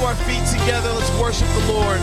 our feet together. Let's worship the Lord.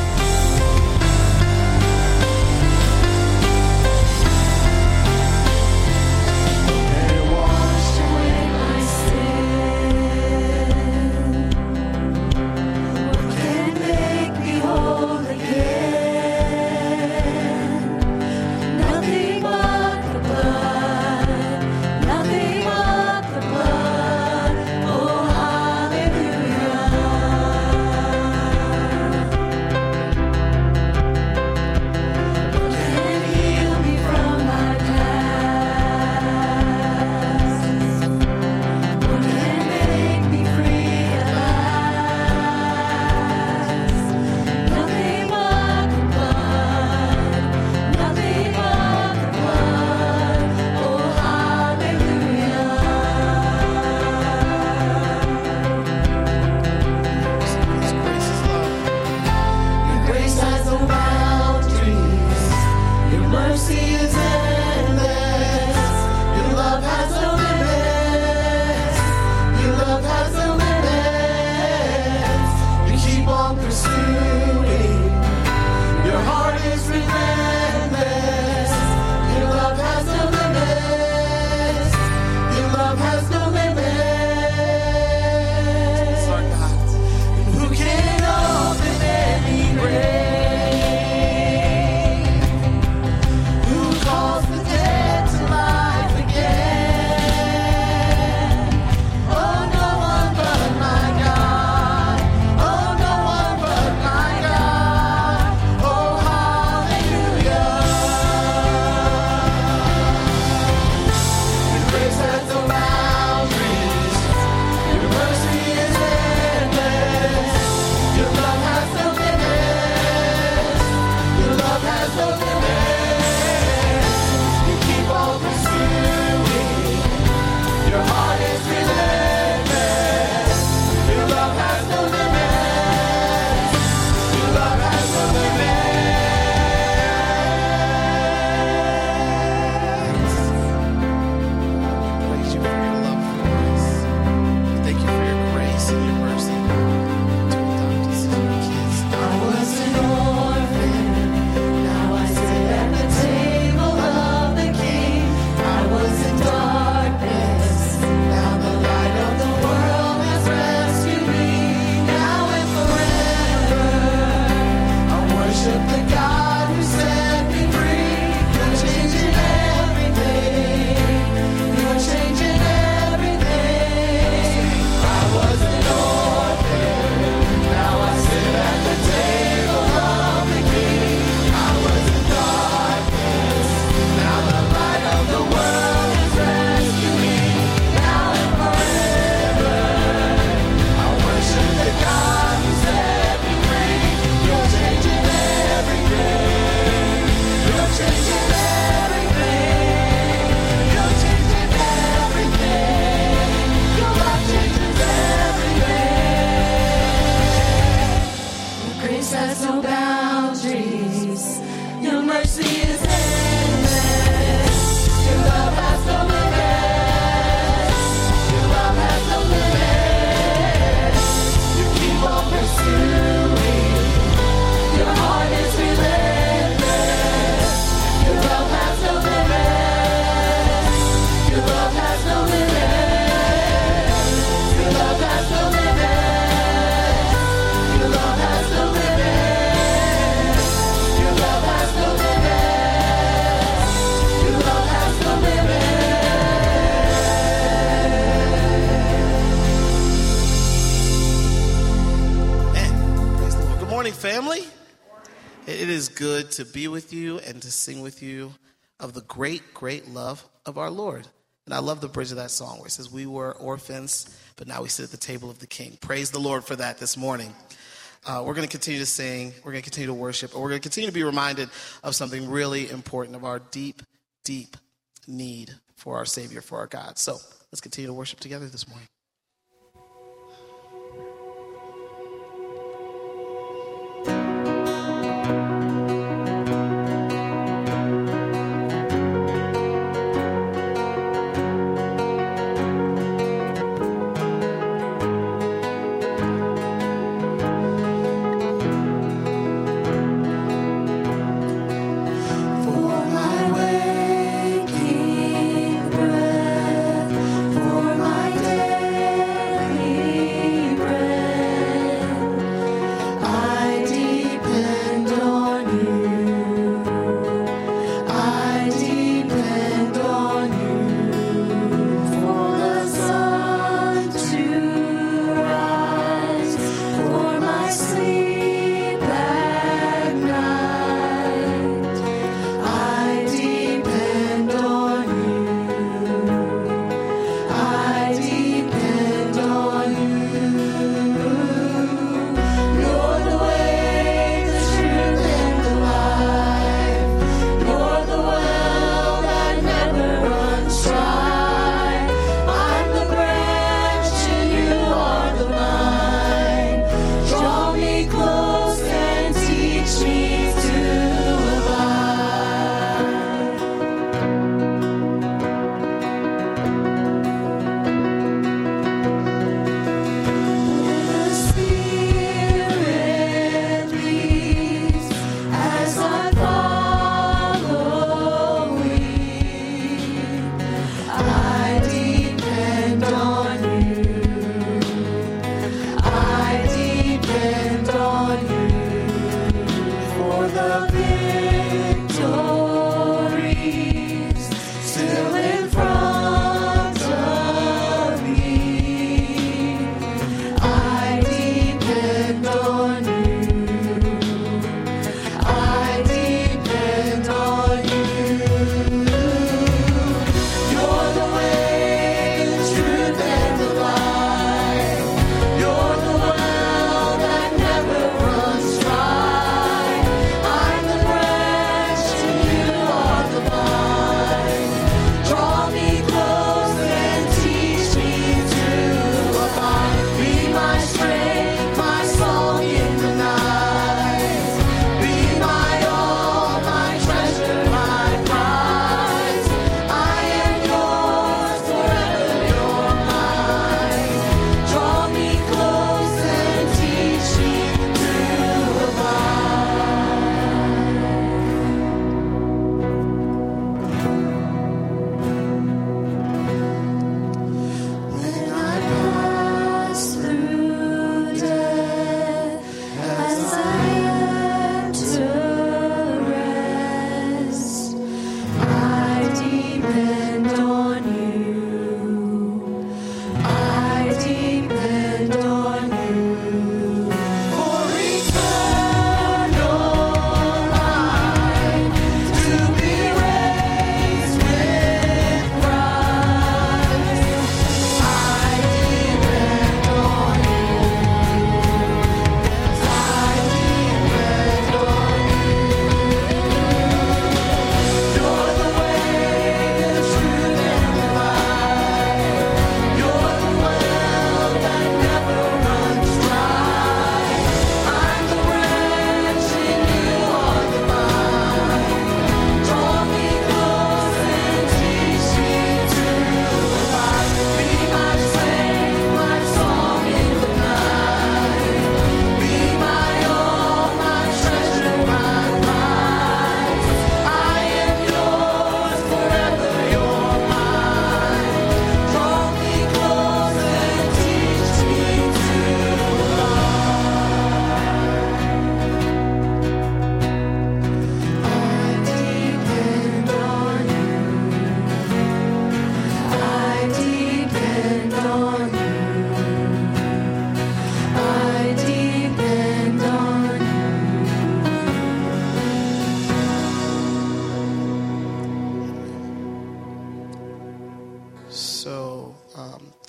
Family, it is good to be with you and to sing with you of the great, great love of our Lord. And I love the bridge of that song where it says, we were orphans, but now we sit at the table of the King. Praise the Lord for that this morning. We're going to continue to sing, we're going to continue to worship, and we're going to continue to be reminded of something really important, of our deep, deep need for our Savior, for our God. So let's continue to worship together this morning.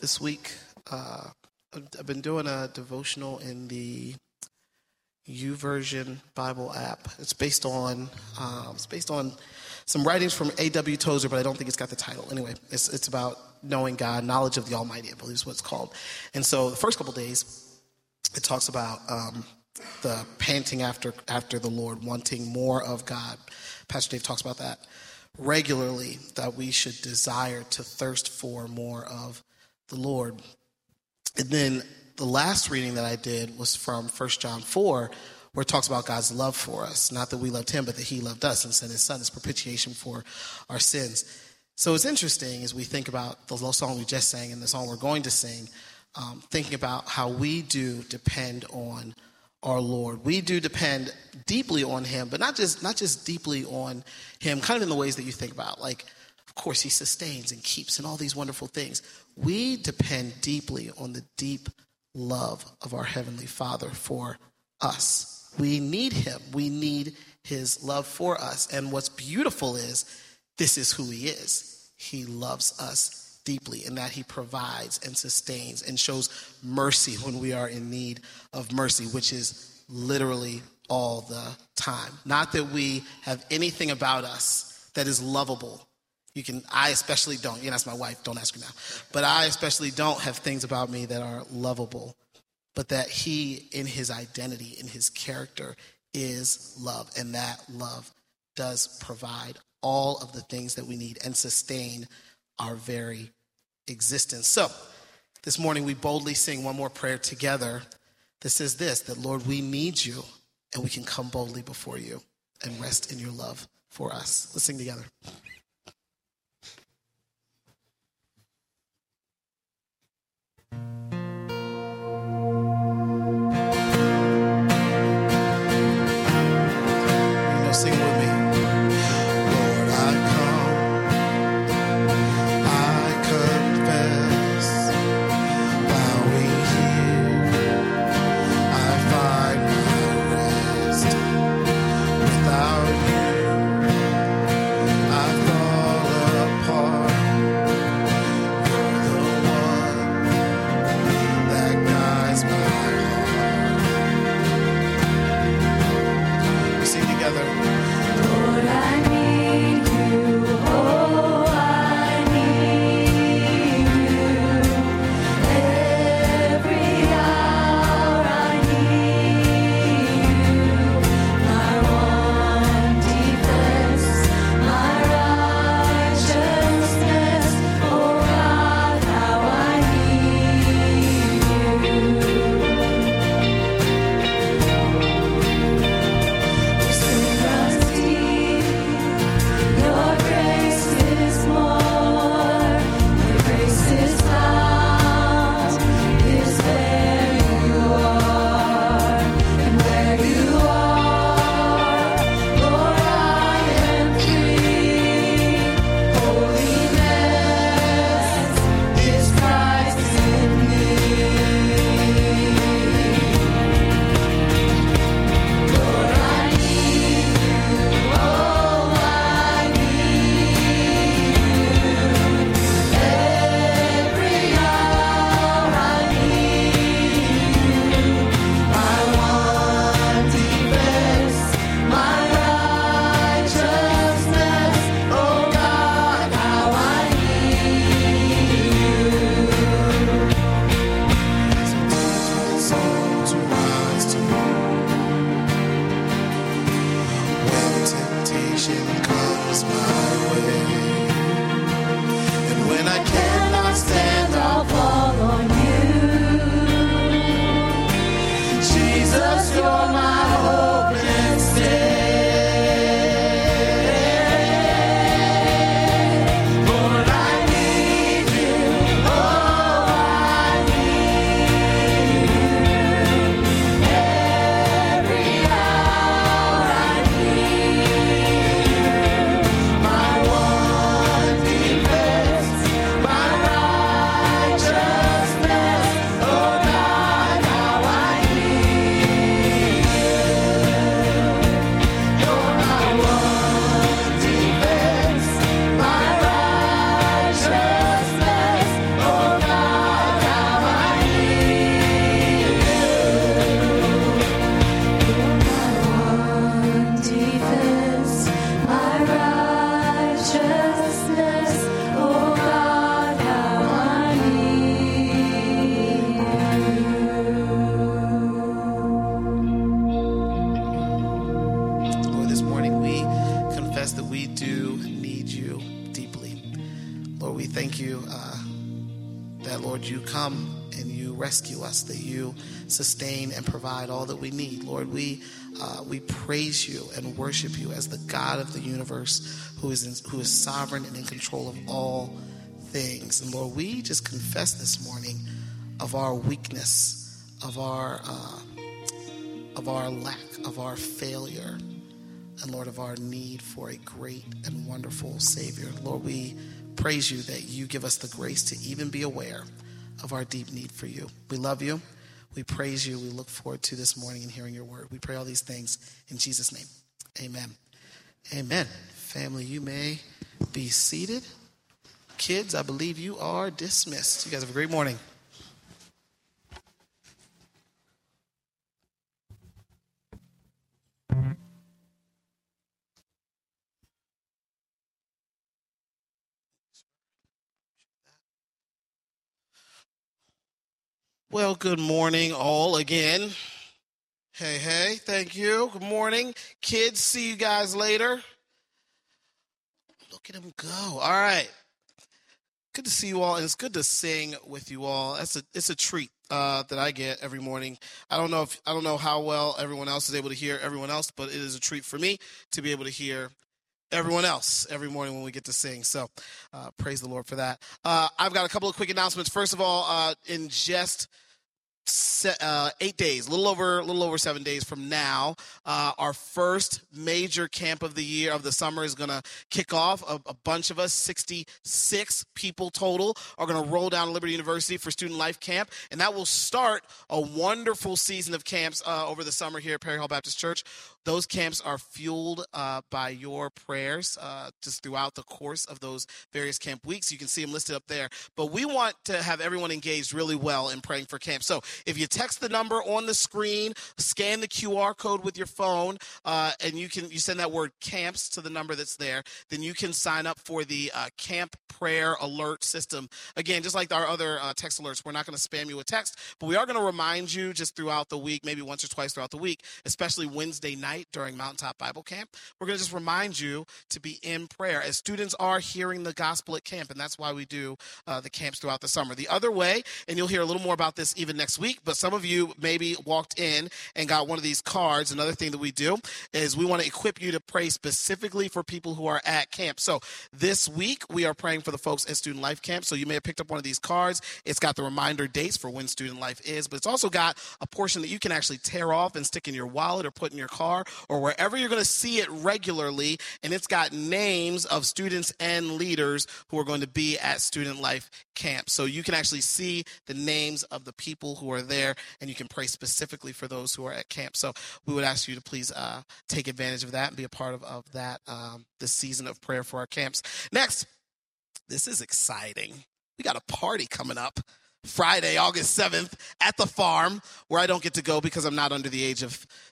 this week. I've been doing a devotional in the YouVersion Bible app. It's based on some writings from A.W. Tozer, but I don't think it's got the title. Anyway, it's about knowing God, knowledge of the Almighty, I believe is what it's called. And so the first couple of days, it talks about the panting after the Lord, wanting more of God. Pastor Dave talks about that regularly, that we should desire to thirst for more of the Lord. And then the last reading that I did was from 1 John 4, where it talks about God's love for us. Not that we loved him, but that he loved us and sent his son as propitiation for our sins. So it's interesting as we think about the song we just sang and the song we're going to sing, thinking about how we do depend on our Lord. We do depend deeply on him, but not just deeply on him, kind of in the ways that you think about. Like, of course, he sustains and keeps and all these wonderful things. We depend deeply on the deep love of our Heavenly Father for us. We need him. We need his love for us. And what's beautiful is this is who he is. He loves us deeply, in that he provides and sustains and shows mercy when we are in need of mercy, which is literally all the time. Not that we have anything about us that is lovable. I especially don't. You can ask my wife, don't ask her now. But I especially don't have things about me that are lovable. But that he, in his identity, in his character, is love. And that love does provide all of the things that we need and sustain our very existence. So, this morning we boldly sing one more prayer together that says this, that Lord, we need you and we can come boldly before you and rest in your love for us. Let's sing together. Sing with me. Lord, I come, I confess, bowing here, I find my rest. Without you, I've Lord, we thank you that, Lord, you come and you rescue us, that you sustain and provide all that we need. Lord, we praise you and worship you as the God of the universe who is sovereign and in control of all things. And Lord, we just confess this morning of our weakness, of our lack, of our failure, and Lord, of our need for a great and wonderful Savior. Lord, we praise you that you give us the grace to even be aware of our deep need for you. We love you. We praise you. We look forward to this morning and hearing your word. We pray all these things in Jesus' name. Amen. Amen. Family, you may be seated. Kids, I believe you are dismissed. You guys have a great morning. Well, good morning all again. Hey, thank you. Good morning. Kids, see you guys later. Look at them go. All right. Good to see you all, and it's good to sing with you all. It's a treat that I get every morning. I don't know how well everyone else is able to hear everyone else, but it is a treat for me to be able to hear everyone else every morning when we get to sing. So praise the Lord for that. I've got a couple of quick announcements. First of all, in just 8 days, a little over 7 days from now, our first major camp of the year, of the summer, is going to kick off. A bunch of us, 66 people total, are going to roll down to Liberty University for Student Life Camp, and that will start a wonderful season of camps over the summer here at Perry Hall Baptist Church. Those camps are fueled by your prayers just throughout the course of those various camp weeks. You can see them listed up there. But we want to have everyone engaged really well in praying for camp. So if you text the number on the screen, scan the QR code with your phone, and you send that word camps to the number that's there, then you can sign up for the camp prayer alert system. Again, just like our other text alerts, we're not going to spam you with text, but we are going to remind you just throughout the week, maybe once or twice throughout the week, especially Wednesday night during Mountaintop Bible Camp. We're going to just remind you to be in prayer as students are hearing the gospel at camp, and that's why we do the camps throughout the summer. The other way, and you'll hear a little more about this even next week, but some of you maybe walked in and got one of these cards. Another thing that we do is we want to equip you to pray specifically for people who are at camp. So this week, we are praying for the folks at Student Life Camp. So you may have picked up one of these cards. It's got the reminder dates for when Student Life is, but it's also got a portion that you can actually tear off and stick in your wallet or put in your car or wherever you're going to see it regularly, and it's got names of students and leaders who are going to be at Student Life Camp. So you can actually see the names of the people who are there, and you can pray specifically for those who are at camp. So we would ask you to please take advantage of that and be a part of that this season of prayer for our camps. Next, this is exciting. We got a party coming up Friday, August 7th at the farm, where I don't get to go because I'm not under the age of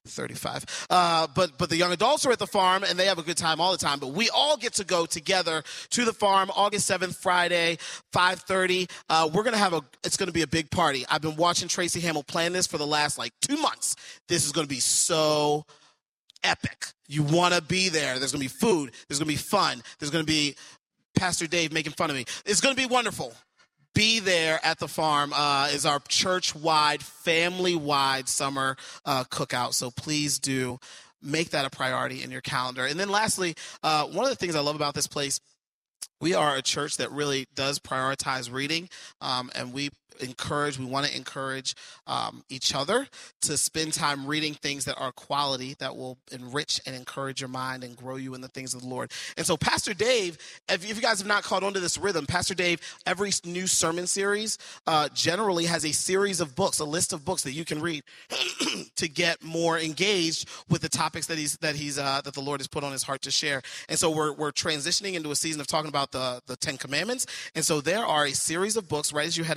35. But the young adults are at the farm, and they have a good time all the time. But we all get to go together to the farm, August 7th, Friday, 5:30. It's going to be a big party. I've been watching Tracy Hamill plan this for the last 2 months. This is going to be so epic. You want to be there. There's going to be food. There's going to be fun. There's going to be Pastor Dave making fun of me. It's going to be wonderful. Be there at the farm is our church-wide, family-wide summer cookout. So please do make that a priority in your calendar. And then lastly, one of the things I love about this place, we are a church that really does prioritize reading, and we want to encourage each other to spend time reading things that are quality, that will enrich and encourage your mind and grow you in the things of the Lord. And so Pastor Dave, if you guys have not caught on to this rhythm, Pastor Dave, every new sermon series generally has a series of books, a list of books that you can read to get more engaged with the topics that the Lord has put on his heart to share. And so we're transitioning into a season of talking about the Ten Commandments. And so there are a series of books right as you head out towards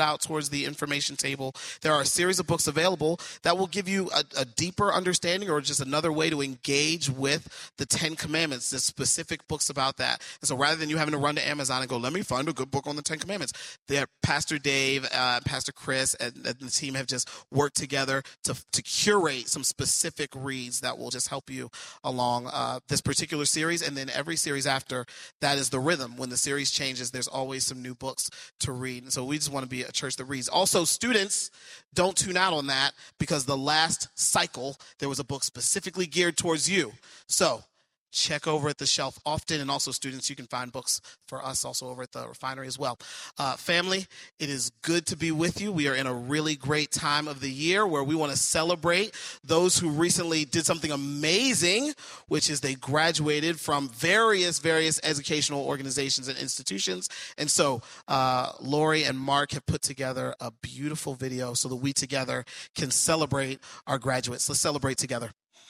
towards the information table, there are a series of books available that will give you a deeper understanding or just another way to engage with the Ten Commandments. There's specific books about that. And so rather than you having to run to Amazon and go, let me find a good book on the Ten Commandments, Pastor Dave, Pastor Chris, and the team have just worked together to curate some specific reads that will just help you along this particular series. And then every series after that is the rhythm. When the series changes, there's always some new books to read. And so we just want to be a church that reads. Also, students, don't tune out on that, because the last cycle, there was a book specifically geared towards you. So check over at the shelf often. And also, students, you can find books for us also over at the refinery as well. Family, it is good to be with you. We are in a really great time of the year where we want to celebrate those who recently did something amazing, which is they graduated from various educational organizations and institutions. And so Lori and Mark have put together a beautiful video so that we together can celebrate our graduates. Let's celebrate together.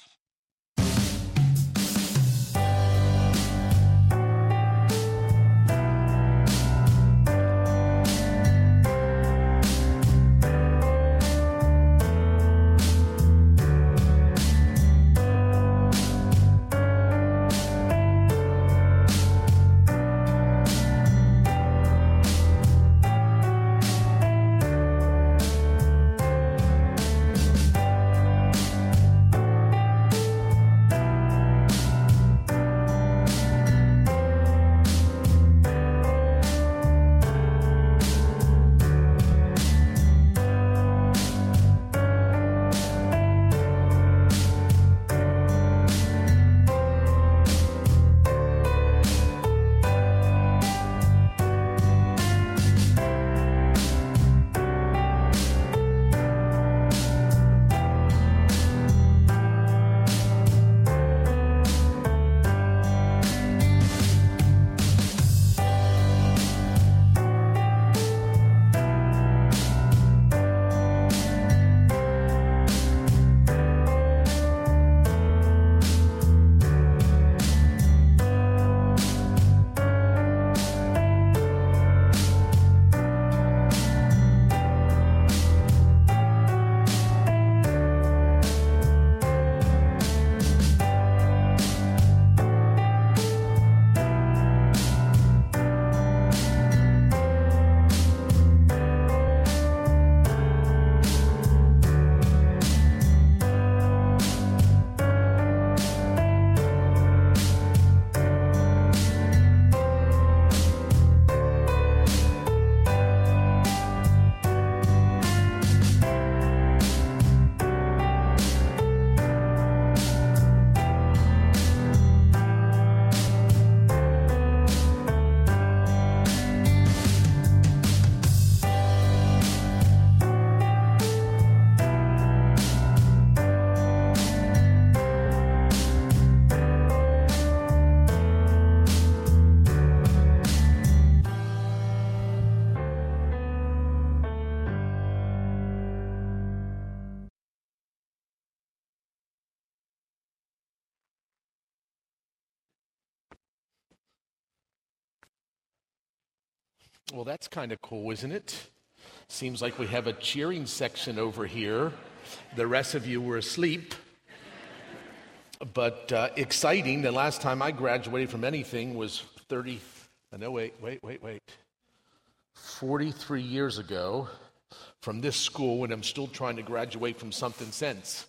Well, that's kind of cool, isn't it? Seems like we have a cheering section over here. The rest of you were asleep. But exciting. The last time I graduated from anything was 43 years ago from this school, and I'm still trying to graduate from something since.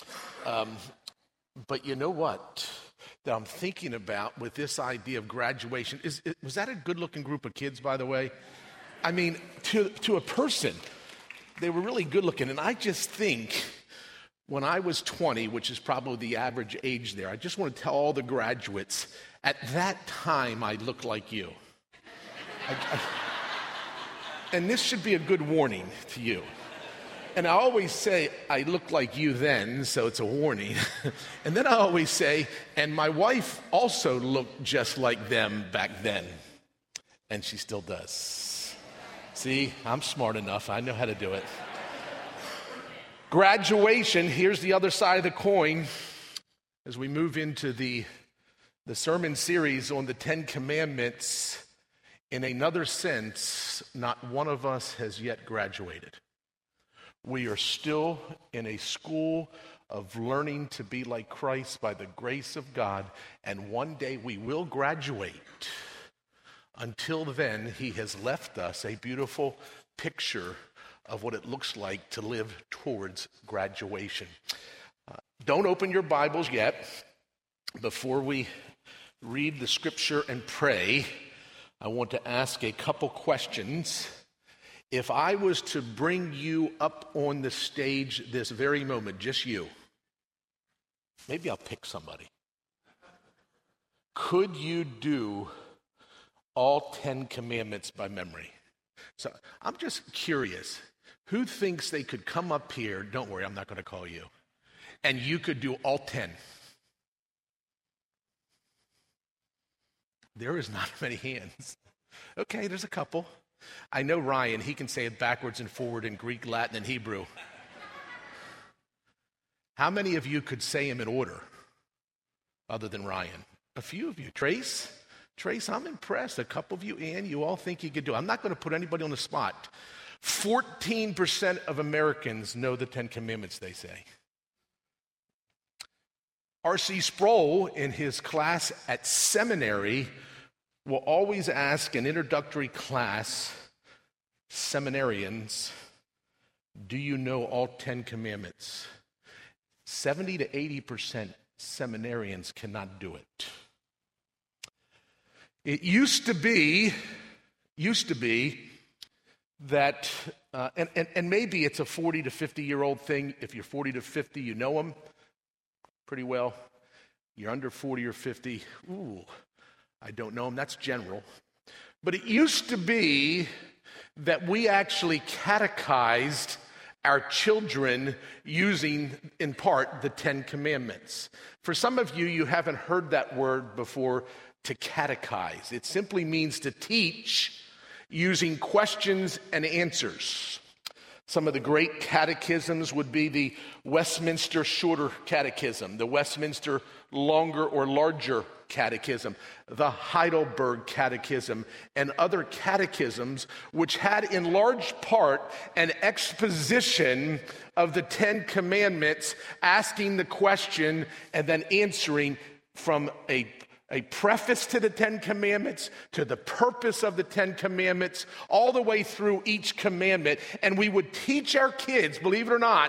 But you know what that I'm thinking about with this idea of graduation? Was that a good-looking group of kids, by the way? I mean, to a person, they were really good-looking. And I just think when I was 20, which is probably the average age there, I just want to tell all the graduates, at that time, I looked like you. And this should be a good warning to you. And I always say, I looked like you then, so it's a warning. And then I always say, and my wife also looked just like them back then. And she still does. See, I'm smart enough. I know how to do it. Graduation, here's the other side of the coin. As we move into the sermon series on the Ten Commandments, In another sense, not one of us has yet graduated. We are still in a school of learning to be like Christ by the grace of God, and one day we will graduate. Until then, he has left us a beautiful picture of what it looks like to live towards graduation. Don't open your Bibles yet. Before we read the scripture and pray, I want to ask a couple questions. If I was to bring you up on the stage this very moment, just you, maybe I'll pick somebody. Could you do all 10 commandments by memory? So I'm just curious, who thinks they could come up here, don't worry, I'm not going to call you, and you could do all 10? There is not many hands. Okay, there's a couple. I know Ryan, he can say it backwards and forward in Greek, Latin, and Hebrew. How many of you could say them in order other than Ryan? A few of you. Trace, I'm impressed. A couple of you, Ann, you all think you could do it. I'm not going to put anybody on the spot. 14% of Americans know the 10 Commandments, they say. R.C. Sproul, in his class at seminary, will always ask an introductory class, seminarians, do you know all 10 commandments? 70 to 80% seminarians cannot do it. It used to be that, and maybe it's a 40 to 50-year-old thing. If you're 40 to 50, you know them pretty well. You're under 40 or 50, I don't know them. That's general. But it used to be that we actually catechized our children using, in part, the 10 Commandments. For some of you, you haven't heard that word before, to catechize. It simply means to teach using questions and answers. Some of the great catechisms would be the Westminster Shorter Catechism, the Westminster Longer or Larger Catechism, the Heidelberg Catechism, and other catechisms which had in large part an exposition of the 10 Commandments, asking the question and then answering from a preface to the 10 Commandments, to the purpose of the 10 Commandments, all the way through each commandment. And we would teach our kids, believe it or not,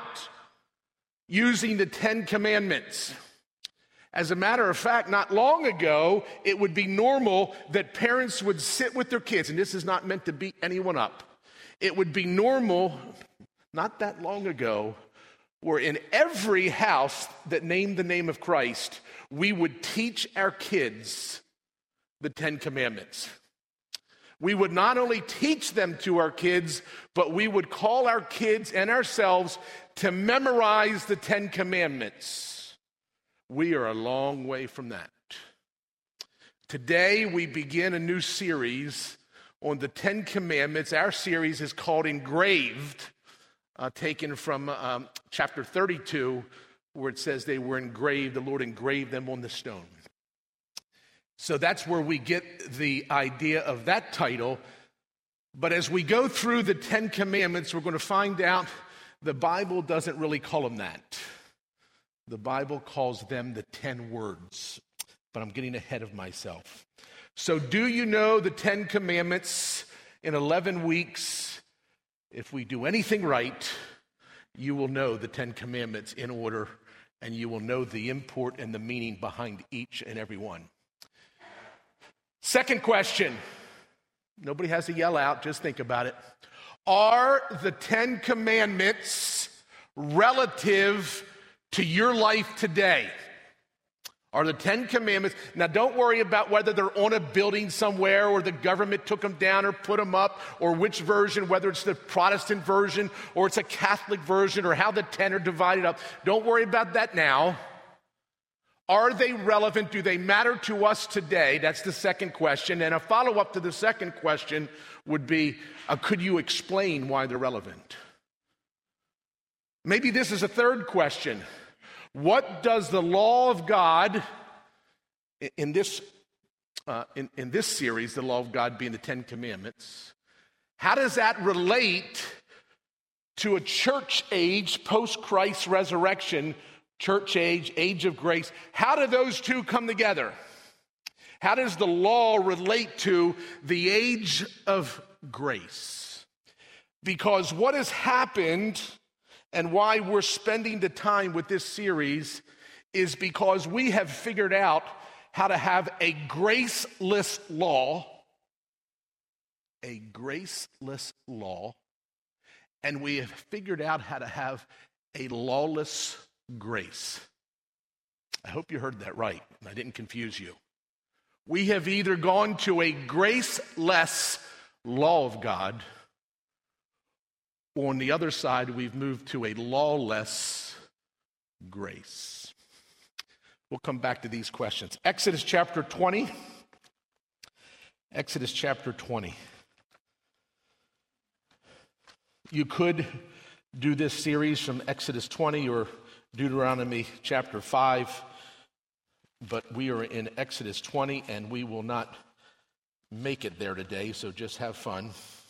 using the 10 Commandments. As a matter of fact, not long ago, it would be normal that parents would sit with their kids, and this is not meant to beat anyone up. It would be normal, not that long ago, where in every house that named the name of Christ, we would teach our kids the 10 Commandments. We would not only teach them to our kids, but we would call our kids and ourselves to memorize the 10 Commandments. We are a long way from that. Today, we begin a new series on the 10 Commandments. Our series is called Engraved, taken from chapter 32, where it says they were engraved, the Lord engraved them on the stone. So that's where we get the idea of that title. But as we go through the 10 Commandments, we're going to find out the Bible doesn't really call them that. The Bible calls them the 10 words. But I'm getting ahead of myself. So do you know the 10 Commandments in 11 weeks? If we do anything right, you will know the 10 Commandments in order, and you will know the import and the meaning behind each and every one. Second question. Nobody has to yell out, just think about it. Are the 10 Commandments relative to your life today? Are the 10 Commandments, now don't worry about whether they're on a building somewhere or the government took them down or put them up, or which version, whether it's the Protestant version or it's a Catholic version, or how the 10 are divided up. Don't worry about that now. Are they relevant? Do they matter to us today? That's the second question. And a follow-up to the second question would be, could you explain why they're relevant? Maybe this is a third question. What does the law of God in this in this series, the law of God being the Ten Commandments, how does that relate to a church age, post-Christ's resurrection, church age, age of grace? How do those two come together? How does the law relate to the age of grace? Because what has happened and why we're spending the time with this series is because we have figured out how to have a graceless law, and we have figured out how to have a lawless grace. I hope you heard that right, and I didn't confuse you. We have either gone to a graceless law of God, or on the other side, we've moved to a lawless grace. We'll come back to these questions. Exodus chapter 20. Exodus chapter 20. You could do this series from Exodus 20 or Deuteronomy chapter 5, but we are in Exodus 20 and we will not make it there today, so just have fun.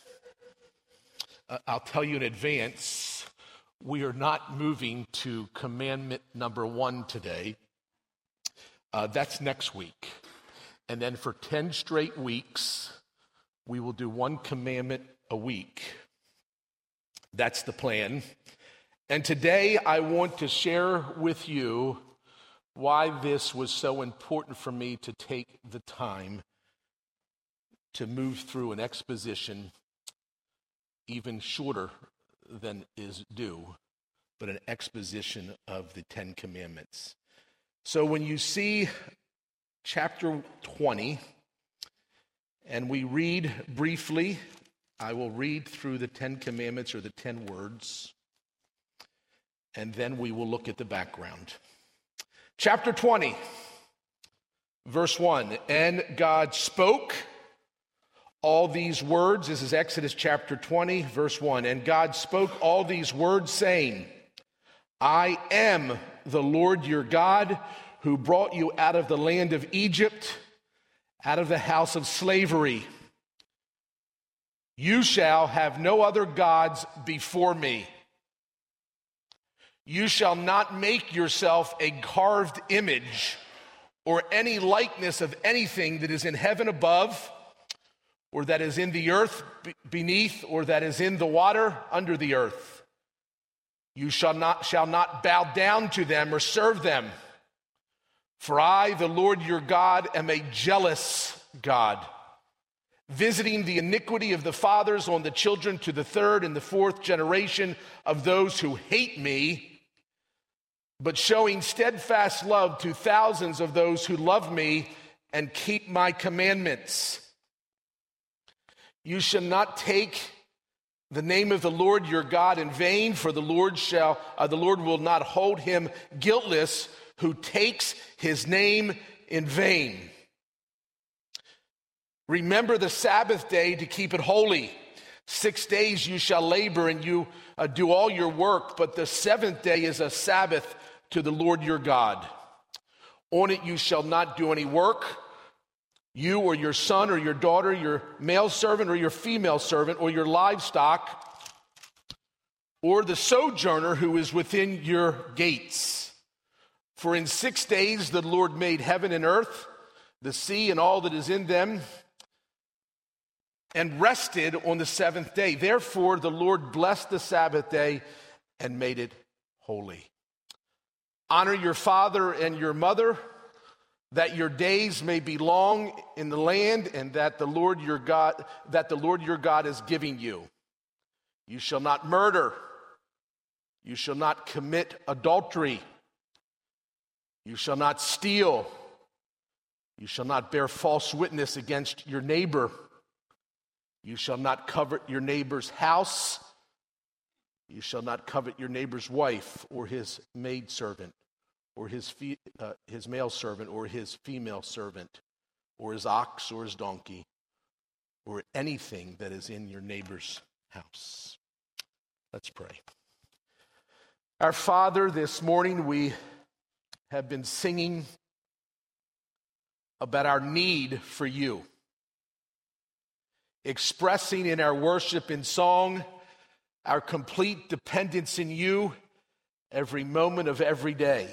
I'll tell you in advance, we are not moving to commandment number 1 today. That's next week. And then for 10 straight weeks, we will do 1 commandment a week. That's the plan. And today I want to share with you why this was so important for me to take the time to move through an exposition even shorter than is due, but an exposition of the 10 Commandments. So when you see chapter 20, and we read briefly, I will read through the 10 Commandments or the 10 words, and then we will look at the background. Chapter 20, verse 1, and God spoke all these words. This is Exodus chapter 20, verse 1. And God spoke all these words, saying, I am the Lord your God, who brought you out of the land of Egypt, out of the house of slavery. You shall have no other gods before me. You shall not make yourself a carved image or any likeness of anything that is in heaven above, or that is in the earth beneath, or that is in the water under the earth. You shall not bow down to them or serve them. For I, the Lord your God, am a jealous God, visiting the iniquity of the fathers on the children to the 3rd and the 4th generation of those who hate me, but showing steadfast love to thousands of those who love me and keep my commandments. You shall not take the name of the Lord your God in vain, for the Lord will not hold him guiltless who takes his name in vain. Remember the Sabbath day to keep it holy. 6 days you shall labor and you do all your work, but the 7th day is a Sabbath to the Lord your God. On it you shall not do any work, you or your son or your daughter, your male servant or your female servant, or your livestock, or the sojourner who is within your gates. For in 6 days the Lord made heaven and earth, the sea and all that is in them, and rested on the 7th day. Therefore the Lord blessed the Sabbath day and made it holy. Honor your father and your mother, that your days may be long in the land, and that the Lord your God is giving you. You shall not murder. You shall not commit adultery. You shall not steal. You shall not bear false witness against your neighbor. You shall not covet your neighbor's house. You shall not covet your neighbor's wife, or his maidservant, or his male servant, or his female servant, or his ox, or his donkey, or anything that is in your neighbor's house. Let's pray. Our Father, this morning we have been singing about our need for you, expressing in our worship and song our complete dependence in you every moment of every day.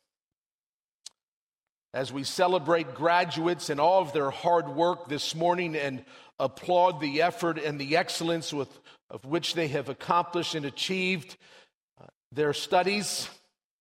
As we celebrate graduates and all of their hard work this morning and applaud the effort and the excellence of which they have accomplished and achieved their studies,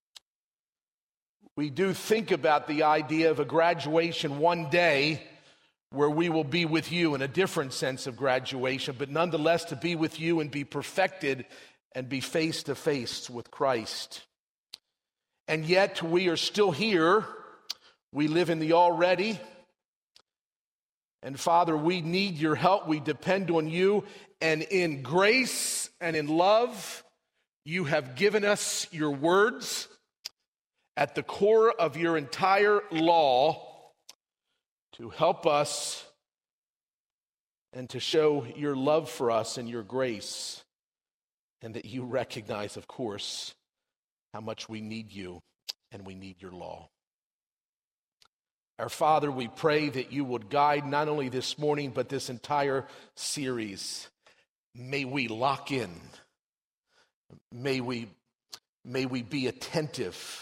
we do think about the idea of a graduation one day where we will be with you in a different sense of graduation, but nonetheless to be with you and be perfected and be face to face with Christ. And yet we are still here. We live in the already. And Father, we need your help. We depend on you. And in grace and in love, you have given us your words at the core of your entire law to help us and to show your love for us and your grace, and that you recognize, of course, how much we need you and we need your law. Our Father, we pray that you would guide not only this morning, but this entire series. May we lock in. May we be attentive.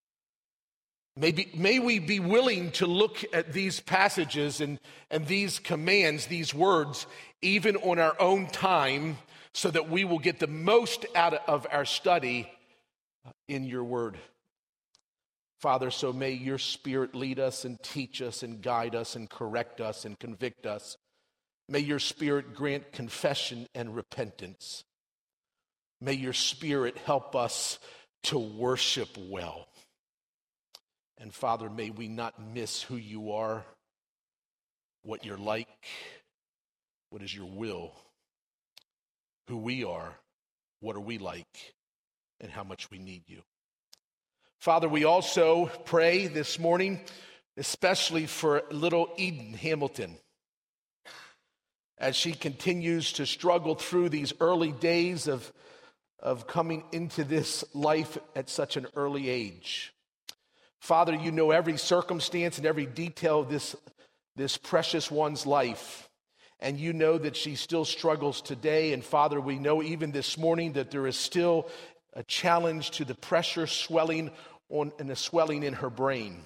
May we be willing to look at these passages and these commands, these words, even on our own time, so that we will get the most out of our study in your word. Father, so may your Spirit lead us and teach us and guide us and correct us and convict us. May your Spirit grant confession and repentance. May your Spirit help us to worship well. And Father, may we not miss who you are, what you're like, what is your will, who we are, what are we like, and how much we need you. Father, we also pray this morning, especially for little Eden Hamilton, as she continues to struggle through these early days of coming into this life at such an early age. Father, you know every circumstance and every detail of this precious one's life. And you know that she still struggles today. And Father, we know even this morning that there is still a challenge to the pressure swelling and the swelling in her brain.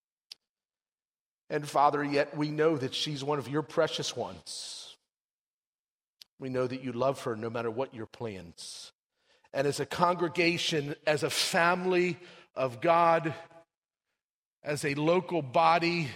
And Father, yet we know that she's one of your precious ones. We know that you love her no matter what your plans. And as a congregation, as a family of God, as a local body,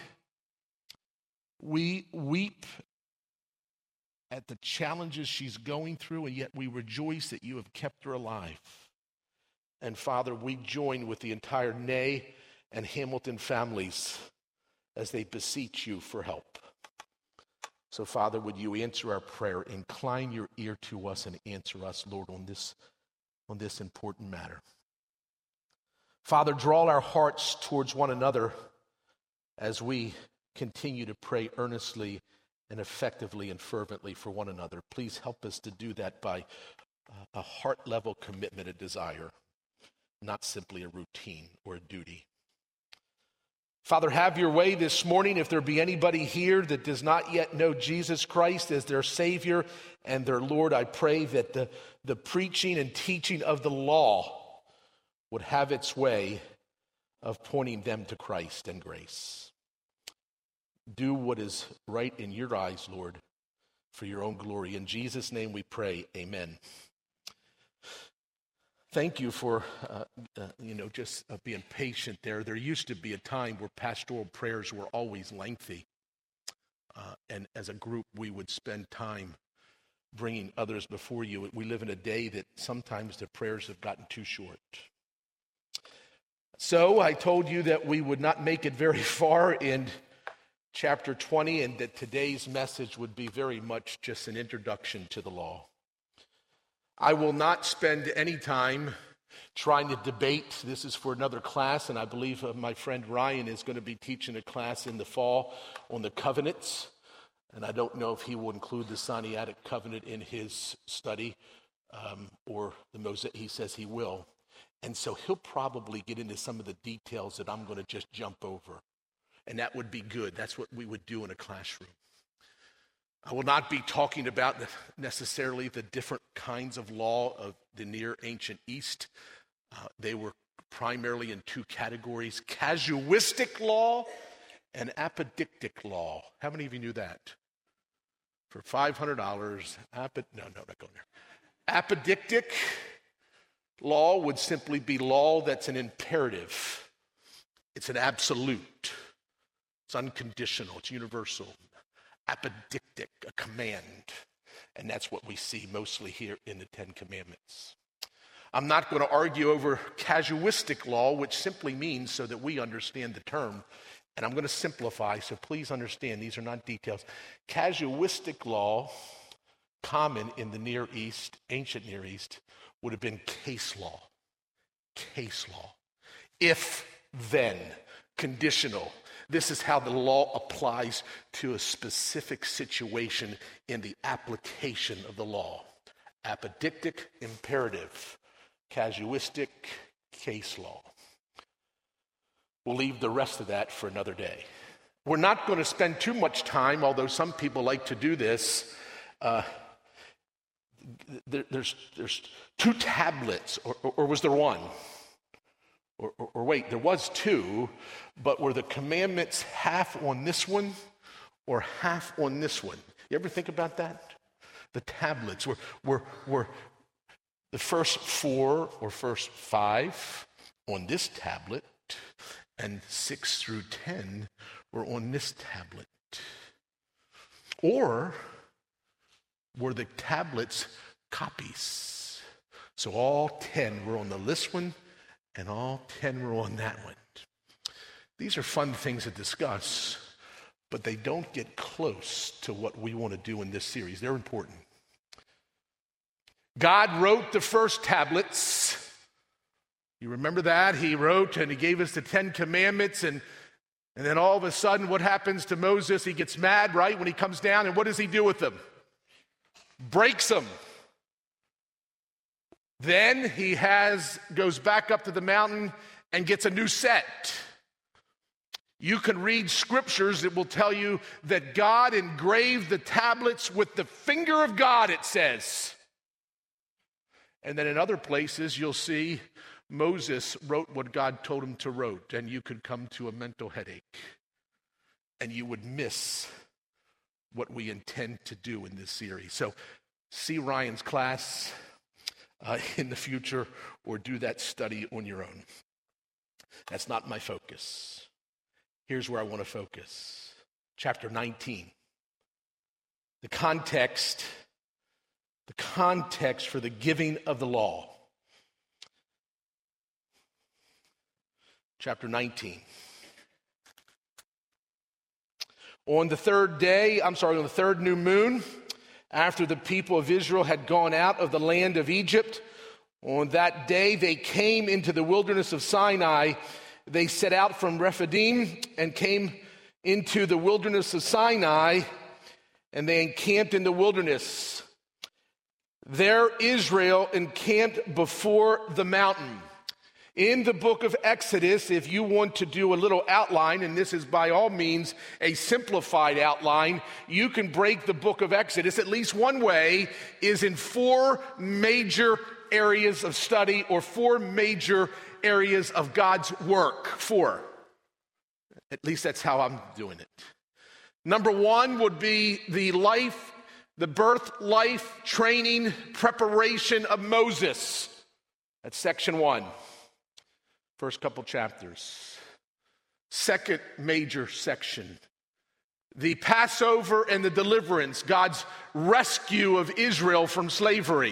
we weep at the challenges she's going through, and yet we rejoice that you have kept her alive. And Father, we join with the entire Ney and Hamilton families as they beseech you for help. So Father, would you answer our prayer? Incline your ear to us and answer us, Lord, on this important matter. Father, draw our hearts towards one another as we continue to pray earnestly and effectively and fervently for one another. Please help us to do that by a heart-level commitment, a desire, not simply a routine or a duty. Father, have your way this morning. If there be anybody here that does not yet know Jesus Christ as their Savior and their Lord, I pray that the preaching and teaching of the law would have its way of pointing them to Christ and grace. Do what is right in your eyes, Lord, for your own glory. In Jesus' name we pray, amen. Thank you for, just being patient there. There used to be a time where pastoral prayers were always lengthy. And as a group, we would spend time bringing others before you. We live in a day that sometimes the prayers have gotten too short. So I told you that we would not make it very far in chapter 20 and that today's message would be very much just an introduction to the law. I will not spend any time trying to debate. This is for another class, and I believe my friend Ryan is going to be teaching a class in the fall on the covenants. And I don't know if he will include the Sinaitic covenant in his study or the Mosaic. He says he will. And so he'll probably get into some of the details that I'm going to just jump over. and that would be good. That's what we would do in a classroom. I will not be talking about necessarily the different kinds of law of the Near Ancient East. They were primarily in two categories: casuistic law and apodictic law. How many of you knew that? For $500, not going there. Apodictic law would simply be law that's an imperative. It's an absolute. It's unconditional. It's universal. Apodictic, a command. And that's what we see mostly here in the Ten Commandments. I'm not going to argue over casuistic law, which simply means, so that we understand the term, and I'm going to simplify, so please understand, these are not details. Casuistic law, common in the Near East, ancient Near East, would have been case law. Case law. If, then, conditional. This is how the law applies to a specific situation in the application of the law. Apodictic, imperative. Casuistic, case law. We'll leave the rest of that for another day. We're not going to spend too much time, although some people like to do this. There's two tablets, or was there one? Or wait, there was two, but were the commandments half on this one or half on this one? You ever think about that? The tablets were the first 4 or first 5 on this tablet, and 6 through 10 were on this tablet. Or were the tablets copies? So all 10 were on this one, and all 10 were on that one. These are fun things to discuss, but they don't get close to what we want to do in this series. They're important. God wrote the first tablets. You remember that? He wrote and he gave us the 10 Commandments, and then all of a sudden, what happens to Moses? He gets mad, right, when he comes down, and what does he do with them? Breaks them. Then he goes back up to the mountain and gets a new set. You can read scriptures that will tell you that God engraved the tablets with the finger of God, it says. And then in other places, you'll see Moses wrote what God told him to write, and you could come to a mental headache, and you would miss what we intend to do in this series. So see Ryan's class in the future, or do that study on your own. That's not my focus. Here's where I want to focus. Chapter 19. The context for the giving of the law. Chapter 19. On the third new moon, after the people of Israel had gone out of the land of Egypt, on that day they came into the wilderness of Sinai. They set out from Rephidim and came into the wilderness of Sinai, and they encamped in the wilderness. There Israel encamped before the mountain. In the book of Exodus, if you want to do a little outline, and this is by all means a simplified outline, you can break the book of Exodus, at least one way, is in 4 major areas of study, or 4 major areas of God's work. 4. At least that's how I'm doing it. Number 1 would be the birth, life, training, preparation of Moses. That's section 1. First couple chapters. Second major section, the Passover and the deliverance, God's rescue of Israel from slavery.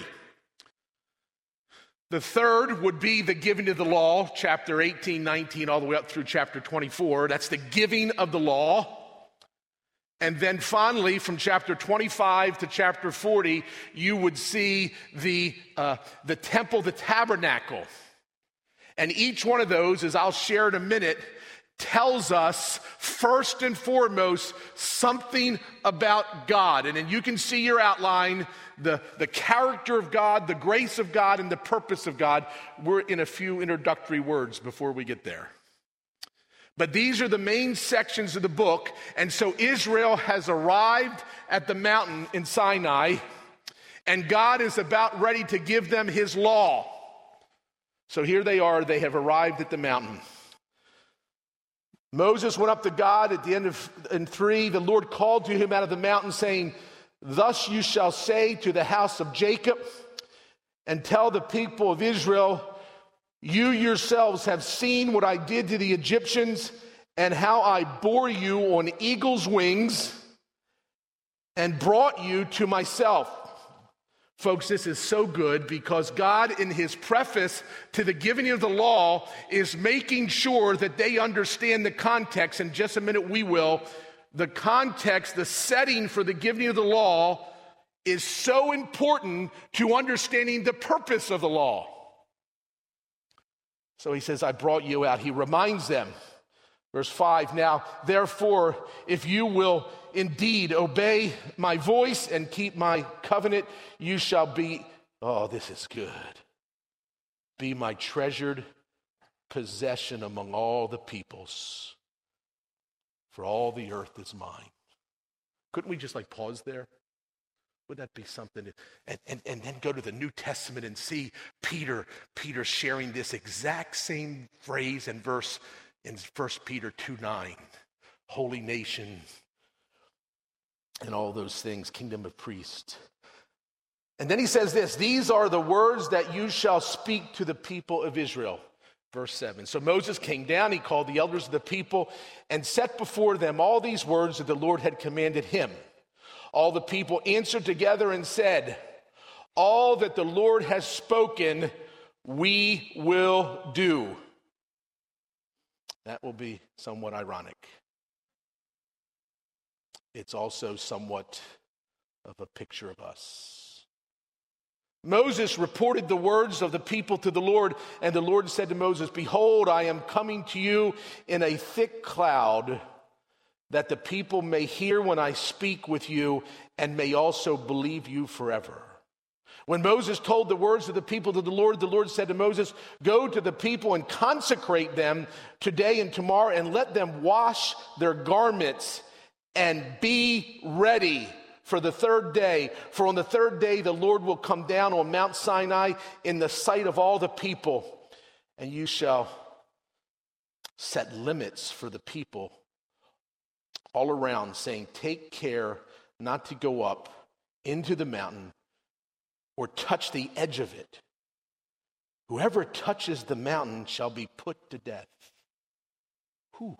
The third would be the giving of the law, chapter 18, 19, all the way up through chapter 24. That's the giving of the law. And then finally, from chapter 25 to chapter 40, you would see the temple, the tabernacle. And each one of those, as I'll share in a minute, tells us first and foremost something about God. And then you can see your outline, the character of God, the grace of God, and the purpose of God. We're in a few introductory words before we get there. But these are the main sections of the book. And so Israel has arrived at the mountain in Sinai, and God is about ready to give them his law. So here they are, they have arrived at the mountain. Moses went up to God at the end of in 3. The Lord called to him out of the mountain, saying, "Thus you shall say to the house of Jacob, and tell the people of Israel, you yourselves have seen what I did to the Egyptians, and how I bore you on eagle's wings and brought you to myself." Folks, this is so good because God, in his preface to the giving of the law, is making sure that they understand the context. In just a minute we will. The context, the setting for the giving of the law is so important to understanding the purpose of the law. So he says, I brought you out. He reminds them. Verse 5, now, therefore, if you will indeed obey my voice and keep my covenant, you shall be, oh, this is good, be my treasured possession among all the peoples, for all the earth is mine. Couldn't we just pause there? Would that be something? And then go to the New Testament and see Peter sharing this exact same phrase and verse in 1 Peter 2:9, holy nation, and all those things, kingdom of priests. And then he says this, these are the words that you shall speak to the people of Israel. Verse 7. So Moses came down, he called the elders of the people and set before them all these words that the Lord had commanded him. All the people answered together and said, all that the Lord has spoken, we will do. That will be somewhat ironic. It's also somewhat of a picture of us. Moses reported the words of the people to the Lord, and the Lord said to Moses, behold, I am coming to you in a thick cloud, that the people may hear when I speak with you and may also believe you forever. When Moses told the words of the people to the Lord said to Moses, go to the people and consecrate them today and tomorrow and let them wash their garments and be ready for the third day. For on the third day the Lord will come down on Mount Sinai in the sight of all the people, and you shall set limits for the people all around, saying, take care not to go up into the mountain or touch the edge of it. Whoever touches the mountain shall be put to death. Whew.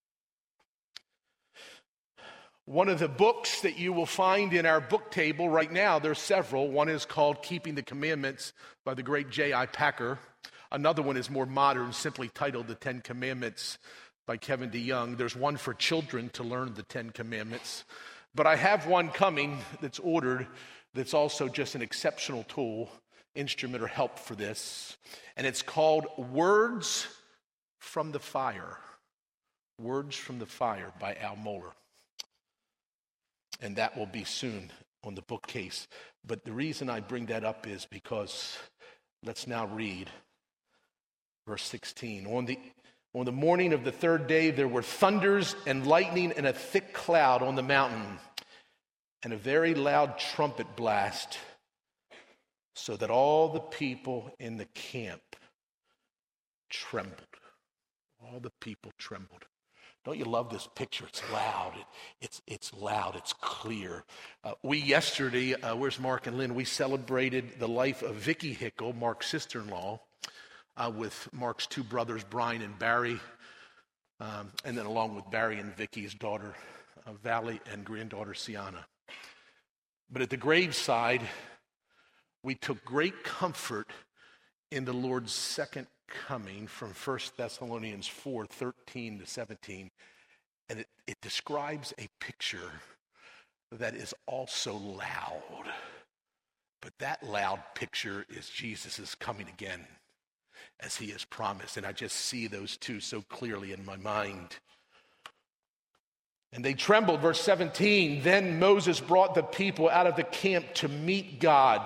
One of the books that you will find in our book table right now, there's several. One is called Keeping the Commandments by the great J.I. Packer. Another one is more modern, simply titled The Ten Commandments by Kevin DeYoung. There's one for children to learn the Ten Commandments. But I have one coming that's ordered that's also just an exceptional tool, instrument, or help for this. And it's called Words from the Fire. Words from the Fire by Al Mohler. And that will be soon on the bookcase. But the reason I bring that up is because, let's now read verse 16. On the morning of the third day, there were thunders and lightning and a thick cloud on the mountain, and a very loud trumpet blast, so that all the people in the camp trembled. All the people trembled. Don't you love this picture? It's loud. It's loud. It's clear. We yesterday, where's Mark and Lynn? We celebrated the life of Vicki Hickle, Mark's sister-in-law, with Mark's two brothers, Brian and Barry, and then along with Barry and Vicki's daughter, Valley, and granddaughter, Sienna. But at the graveside, we took great comfort in the Lord's second coming from 1 Thessalonians 4:13-17. And it describes a picture that is also loud. But that loud picture is Jesus' coming again, as he has promised. And I just see those two so clearly in my mind. And they trembled, verse 17. Then Moses brought the people out of the camp to meet God.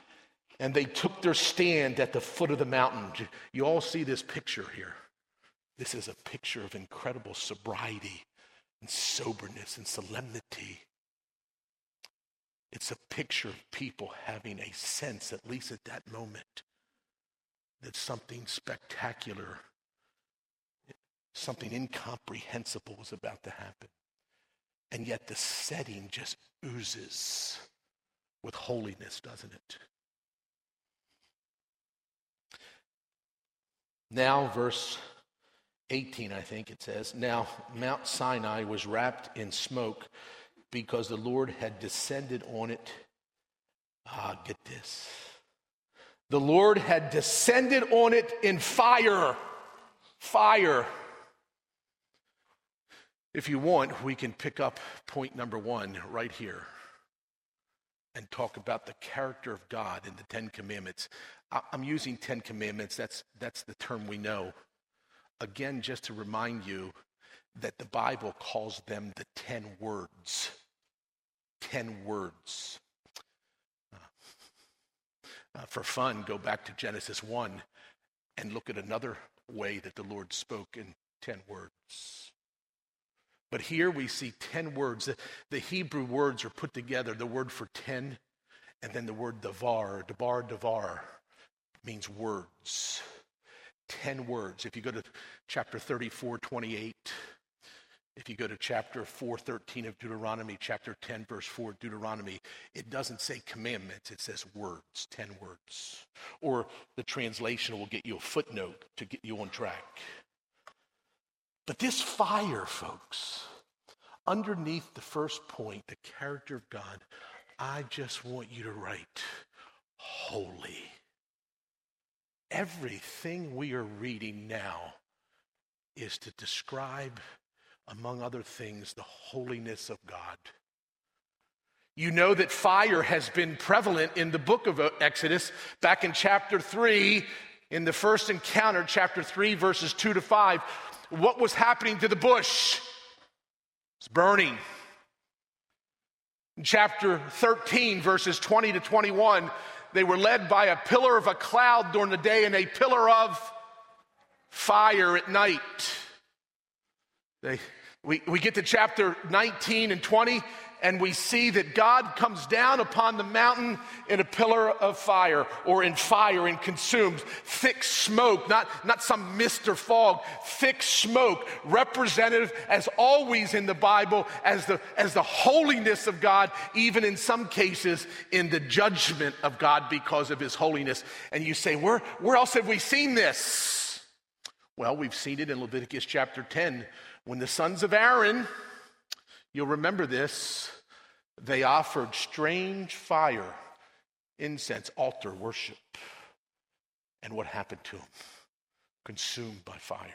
And they took their stand at the foot of the mountain. You all see this picture here. This is a picture of incredible sobriety and soberness and solemnity. It's a picture of people having a sense, at least at that moment, that something spectacular, something incomprehensible was about to happen. And yet the setting just oozes with holiness, doesn't it? Now, verse 18, I think it says, now Mount Sinai was wrapped in smoke because the Lord had descended on it. Get this. The Lord had descended on it in fire. Fire. If you want, we can pick up point number 1 right here and talk about the character of God in the Ten Commandments. I'm using Ten Commandments. That's the term we know. Again, just to remind you that the Bible calls them the 10 words. 10 words. For fun, go back to Genesis 1 and look at another way that the Lord spoke in 10 words. But here we see 10 words. The Hebrew words are put together, the word for 10, and then the word davar means words. 10 words. If you go to chapter 34:28, if you go to chapter 4:13 of Deuteronomy, chapter 10, verse 4 of Deuteronomy, it doesn't say commandments, it says words, 10 words. Or the translation will get you a footnote to get you on track. But this fire, folks, underneath the first point, the character of God, I just want you to write holy. Everything we are reading now is to describe, among other things, the holiness of God. You know that fire has been prevalent in the book of Exodus. Back in chapter 3, in the first encounter, chapter 3, verses 2 to 5, what was happening to the bush? It's burning. In chapter 13, verses 20 to 21, they were led by a pillar of a cloud during the day and a pillar of fire at night. We get to chapter 19 and 20, and we see that God comes down upon the mountain in a pillar of fire, or in fire, and consumes thick smoke, not some mist or fog, thick smoke, representative, as always in the Bible, as the holiness of God, even in some cases in the judgment of God because of his holiness. And you say, where else have we seen this? Well, we've seen it in Leviticus chapter 10, when the sons of Aaron, you'll remember this, they offered strange fire, incense, altar worship. And what happened to them? Consumed by fire.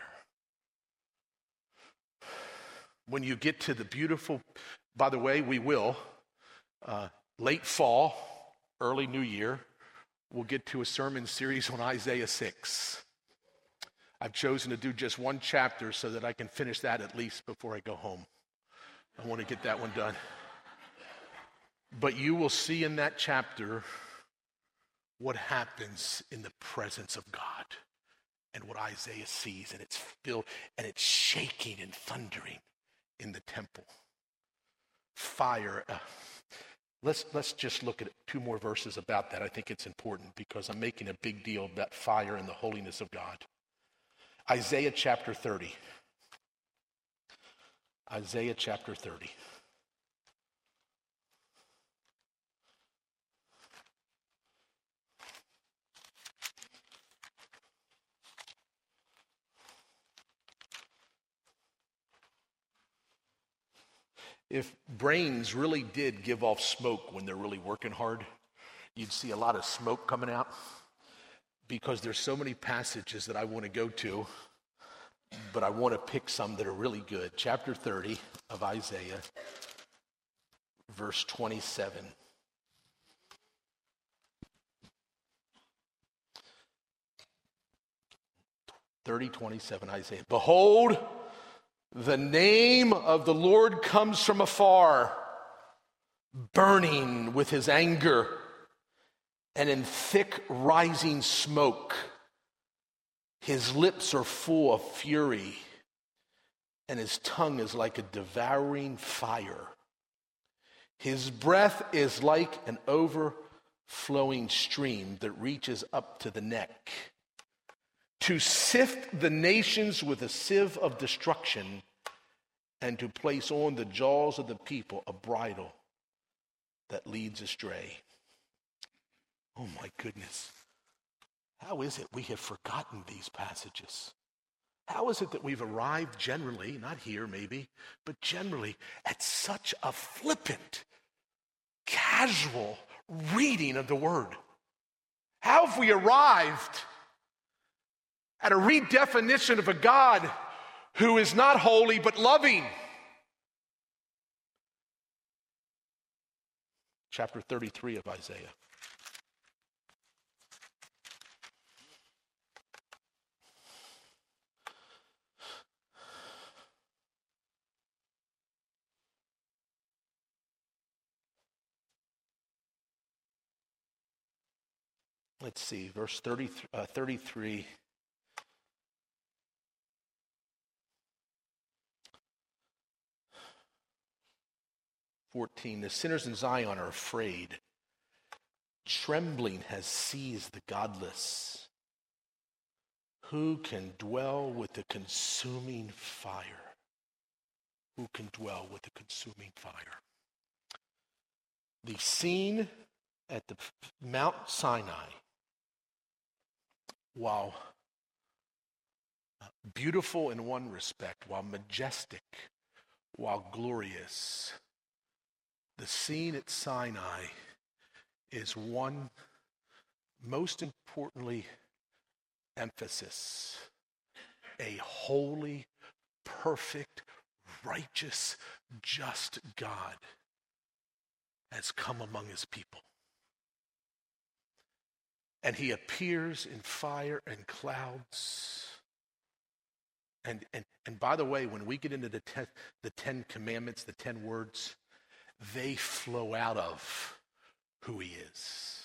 When you get to the beautiful, by the way, we will, late fall, early new year, we'll get to a sermon series on Isaiah 6. I've chosen to do just one chapter so that I can finish that at least before I go home. I want to get that one done. But you will see in that chapter what happens in the presence of God and what Isaiah sees, and it's filled and it's shaking and thundering in the temple. Fire. Let's just look at 2 more verses about that. I think it's important because I'm making a big deal about fire and the holiness of God. Isaiah chapter 30. Isaiah chapter 30. If brains really did give off smoke when they're really working hard, you'd see a lot of smoke coming out, because there's so many passages that I want to go to, but I want to pick some that are really good. Chapter 30 of Isaiah, verse 27. 30:27, Isaiah. Behold, the name of the Lord comes from afar, burning with his anger, and in thick rising smoke. His lips are full of fury, and his tongue is like a devouring fire. His breath is like an overflowing stream that reaches up to the neck, to sift the nations with a sieve of destruction, and to place on the jaws of the people a bridle that leads astray. Oh my goodness. How is it we have forgotten these passages? How is it that we've arrived generally, not here maybe, but generally at such a flippant, casual reading of the word? How have we arrived at a redefinition of a God who is not holy but loving? Chapter 33 of Isaiah. Let's see, verse 33. The sinners in Zion are afraid. Trembling has seized the godless. Who can dwell with the consuming fire? Who can dwell with the consuming fire? The scene at the Mount Sinai, while beautiful in one respect, while majestic, while glorious, the scene at Sinai is one, most importantly, emphasis. A holy, perfect, righteous, just God has come among his people. And he appears in fire and clouds. And by the way, when we get into the 10 commandments, the 10 words, they flow out of who he is.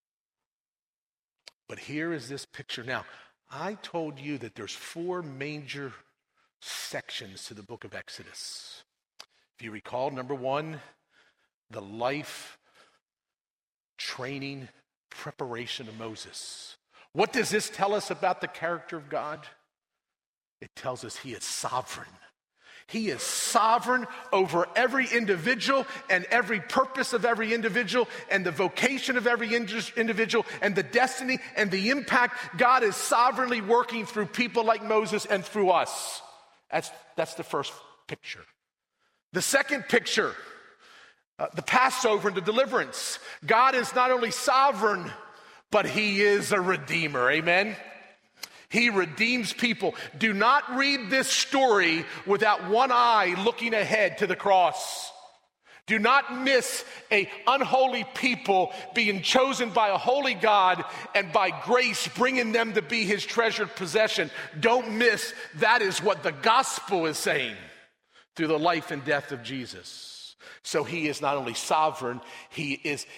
But here is this picture. Now, I told you that there's 4 major sections to the book of Exodus. If you recall, number 1, the life training preparation of Moses. What does this tell us about the character of God? It tells us he is sovereign. He is sovereign over every individual and every purpose of every individual and the vocation of every individual and the destiny and the impact. God is sovereignly working through people like Moses and through us. That's the first picture. The second picture, the Passover and the deliverance. God is not only sovereign, but he is a redeemer. Amen? He redeems people. Do not read this story without one eye looking ahead to the cross. Do not miss an unholy people being chosen by a holy God and by grace bringing them to be his treasured possession. Don't miss, that is what the gospel is saying through the life and death of Jesus. So he is not only sovereign, he's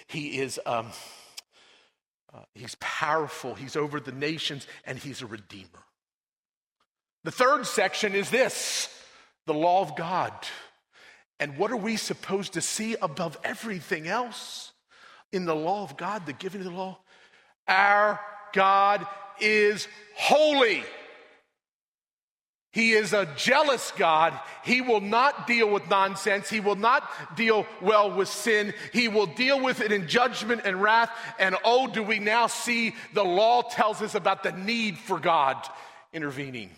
powerful, he's over the nations, and he's a redeemer. The third section is this, the law of God. And what are we supposed to see above everything else in the law of God, the giving of the law? Our God is holy. He is a jealous God. He will not deal with nonsense. He will not deal well with sin. He will deal with it in judgment and wrath. And oh, do we now see the law tells us about the need for God intervening.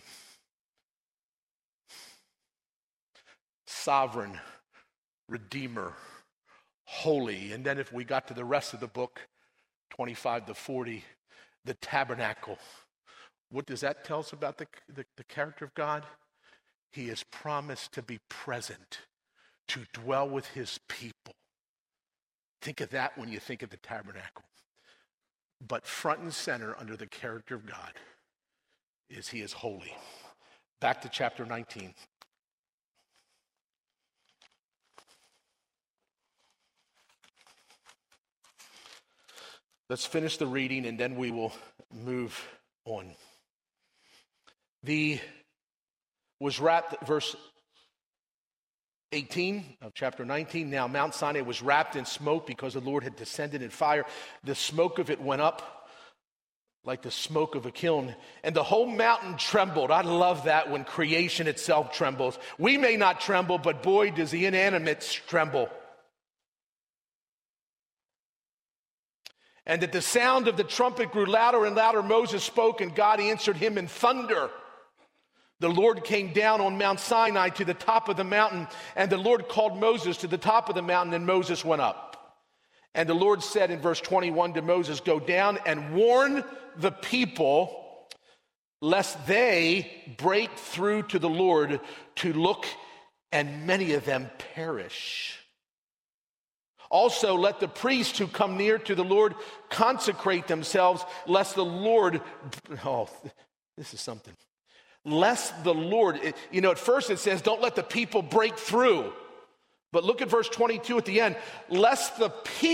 Sovereign, Redeemer, holy. And then if we got to the rest of the book, 25 to 40, the tabernacle. What does that tell us about the character of God? He is promised to be present, to dwell with his people. Think of that when you think of the tabernacle. But front and center under the character of God is he is holy. Back to chapter 19. Let's finish the reading and then we will move on. verse 18 of chapter 19, now Mount Sinai was wrapped in smoke because the Lord had descended in fire. The smoke of it went up like the smoke of a kiln, and the whole mountain trembled. I love that when creation itself trembles. We may not tremble, but boy, does the inanimate tremble. And at the sound of the trumpet grew louder and louder. Moses spoke, and God answered him in thunder. The Lord came down on Mount Sinai to the top of the mountain, and the Lord called Moses to the top of the mountain, and Moses went up. And the Lord said in verse 21 to Moses, go down and warn the people, lest they break through to the Lord to look, and many of them perish. Also, let the priests who come near to the Lord consecrate themselves, lest the Lord, this is something. Lest the Lord, at first it says, don't let the people break through. But look at verse 22 at the end. Lest the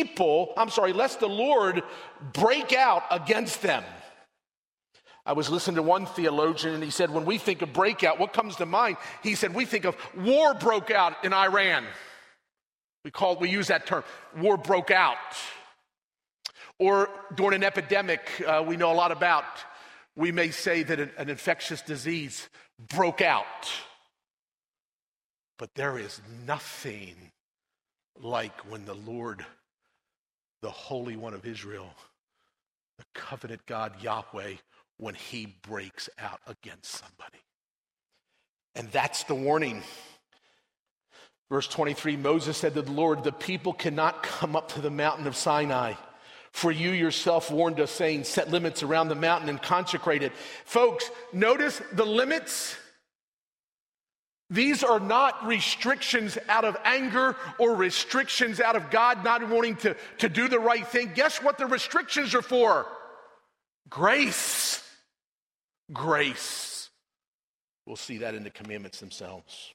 Lord break out against them. I was listening to one theologian, and he said, when we think of breakout, what comes to mind? He said, we think of war broke out in Iran. We use that term, war broke out. Or during an epidemic we know a lot about, we may say that an infectious disease broke out. But there is nothing like when the Lord, the Holy One of Israel, the covenant God Yahweh, when he breaks out against somebody. And that's the warning. Verse 23, Moses said to the Lord, the people cannot come up to the mountain of Sinai, for you yourself warned us, saying, set limits around the mountain and consecrate it. Folks, notice the limits. These are not restrictions out of anger or restrictions out of God not wanting to do the right thing. Guess what the restrictions are for? Grace. Grace. We'll see that in the commandments themselves.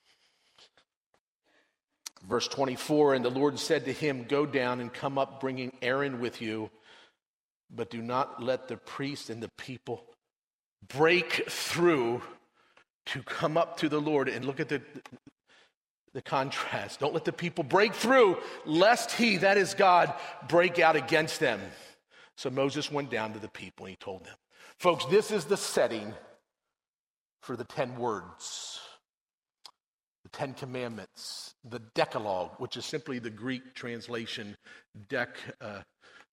Verse 24, and the Lord said to him, go down and come up, bringing Aaron with you, but do not let the priests and the people break through to come up to the Lord. And look at the contrast. Don't let the people break through, lest he, that is God, break out against them. So Moses went down to the people and he told them. Folks, this is the setting for the 10 words. 10 Commandments, the Decalogue, which is simply the Greek translation. Deca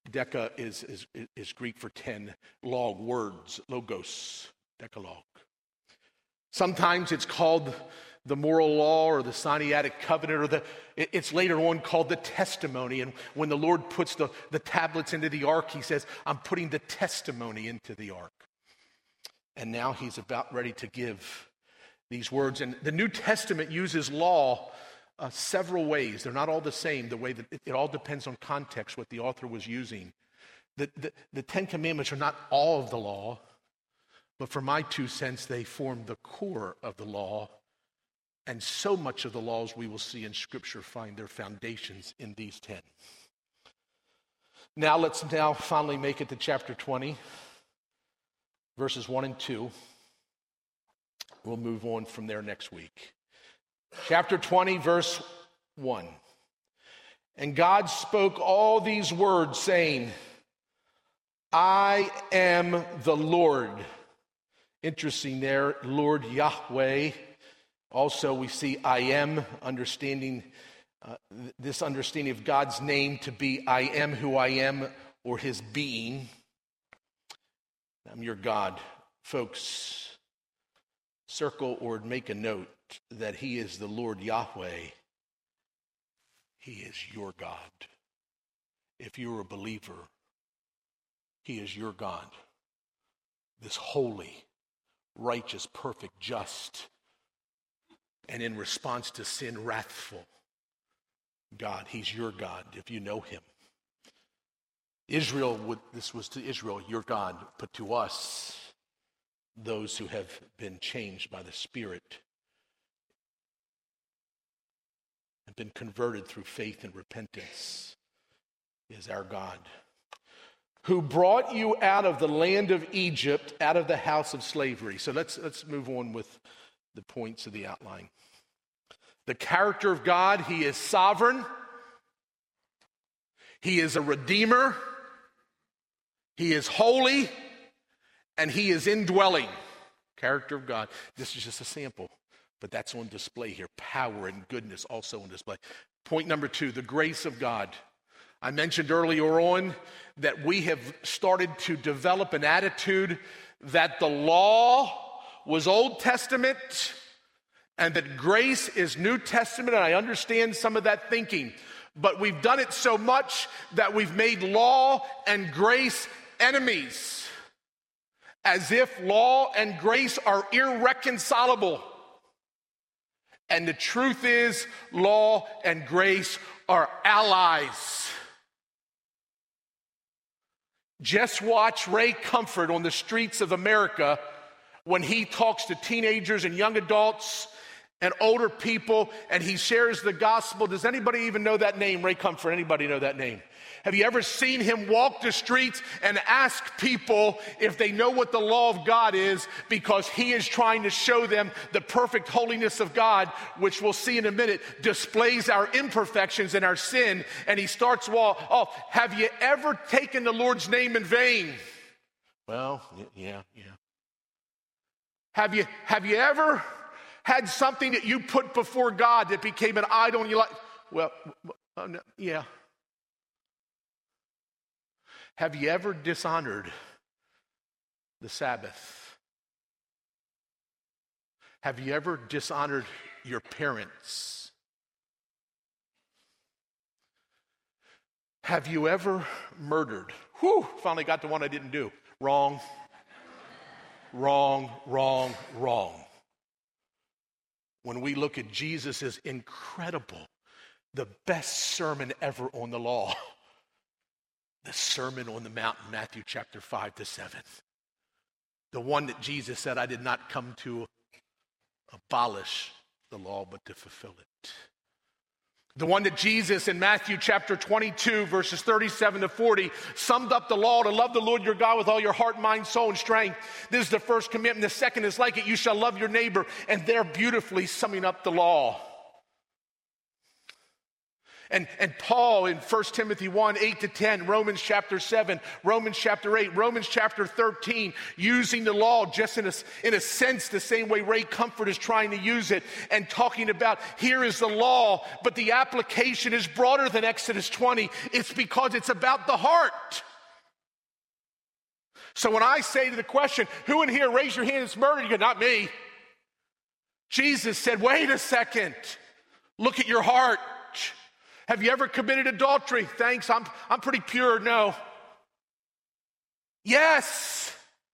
is Greek for 10. Log, words, logos, Decalogue. Sometimes it's called the moral law or the Sinaitic covenant, or it's later on called the testimony. And when the Lord puts the tablets into the ark, he says, I'm putting the testimony into the ark. And now he's about ready to give these words. And the New Testament uses law several ways. They're not all the same. The way that it all depends on context, what the author was using. The 10 Commandments are not all of the law, but for my 2 cents, they form the core of the law. And so much of the laws we will see in Scripture find their foundations in these 10. Let's finally make it to chapter 20, verses 1 and 2. We'll move on from there next week. Chapter 20, verse 1. And God spoke all these words, saying, I am the Lord. Interesting there, Lord Yahweh. Also, we see I am, understanding this understanding of God's name to be I am who I am, or his being. I'm your God. Folks, circle or make a note that he is the Lord Yahweh. He is your God. If you're a believer, he is your God. This holy, righteous, perfect, just, and in response to sin, wrathful God. He's your God if you know him. This was to Israel, your God, but to us, those who have been changed by the Spirit and been converted through faith and repentance, is our God, who brought you out of the land of Egypt, out of the house of slavery. So let's move on with the points of the outline. The character of God, he is sovereign. He is a redeemer. He is holy. And he is indwelling. Character of God. This is just a sample, but that's on display here. Power and goodness also on display. Point number 2, the grace of God. I mentioned earlier on that we have started to develop an attitude that the law was Old Testament and that grace is New Testament, and I understand some of that thinking. But we've done it so much that we've made law and grace enemies, as if law and grace are irreconcilable. And the truth is, law and grace are allies. Just watch Ray Comfort on the streets of America when he talks to teenagers and young adults and older people, and he shares the gospel. Does anybody even know that name, Ray Comfort? Anybody know that name? Have you ever seen him walk the streets and ask people if they know what the law of God is, because he is trying to show them the perfect holiness of God, which we'll see in a minute, displays our imperfections and our sin. And he starts off, have you ever taken the Lord's name in vain? Well, yeah. Have you ever had something that you put before God that became an idol in your life? Well, yeah. Have you ever dishonored the Sabbath? Have you ever dishonored your parents? Have you ever murdered? Whew, finally got to one I didn't do. Wrong. When we look at Jesus' incredible, the best sermon ever on the law, the Sermon on the Mount in Matthew chapter 5-7. The one that Jesus said, I did not come to abolish the law, but to fulfill it. The one that Jesus in Matthew chapter 22, verses 37-40, summed up the law to love the Lord your God with all your heart, mind, soul, and strength. This is the first commandment. The second is like it, you shall love your neighbor. And they're beautifully summing up the law. And Paul in 1 Timothy 1, 8-10, Romans chapter 7, Romans chapter 8, Romans chapter 13, using the law just in a sense the same way Ray Comfort is trying to use it, and talking about here is the law, but the application is broader than Exodus 20. It's because it's about the heart. So when I say to the question, who in here, raise your hand, is murdered? You go, not me. Jesus said, wait a second. Look at your heart. Have you ever committed adultery? Thanks, I'm pretty pure. No. Yes.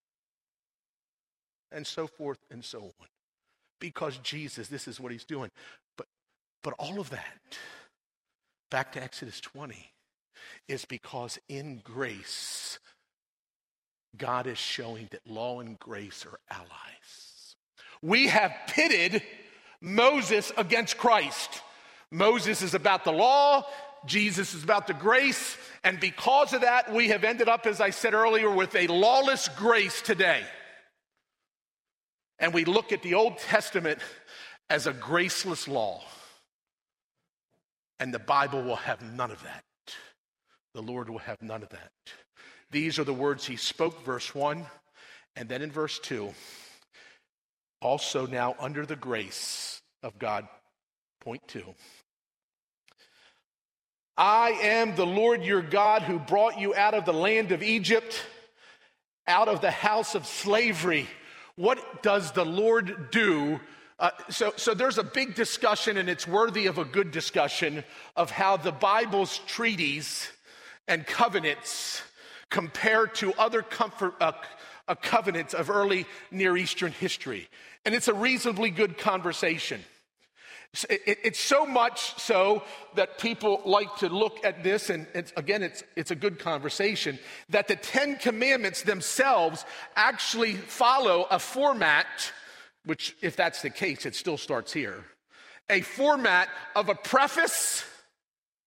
And so forth and so on. Because Jesus, this is what he's doing. But all of that, back to Exodus 20, is because in grace, God is showing that law and grace are allies. We have pitted Moses against Christ. Moses is about the law, Jesus is about the grace, and because of that, we have ended up, as I said earlier, with a lawless grace today. And we look at the Old Testament as a graceless law. And the Bible will have none of that. The Lord will have none of that. These are the words he spoke, verse 1, and then in verse 2, also now under the grace of God, point 2. I am the Lord your God who brought you out of the land of Egypt, out of the house of slavery. What does the Lord do? So there's a big discussion, and it's worthy of a good discussion, of how the Bible's treaties and covenants compare to other covenants of early Near Eastern history. And it's a reasonably good conversation. It's so much so that people like to look at this, and it's a good conversation, that the Ten Commandments themselves actually follow a format, which if that's the case, it still starts here, a format of a preface,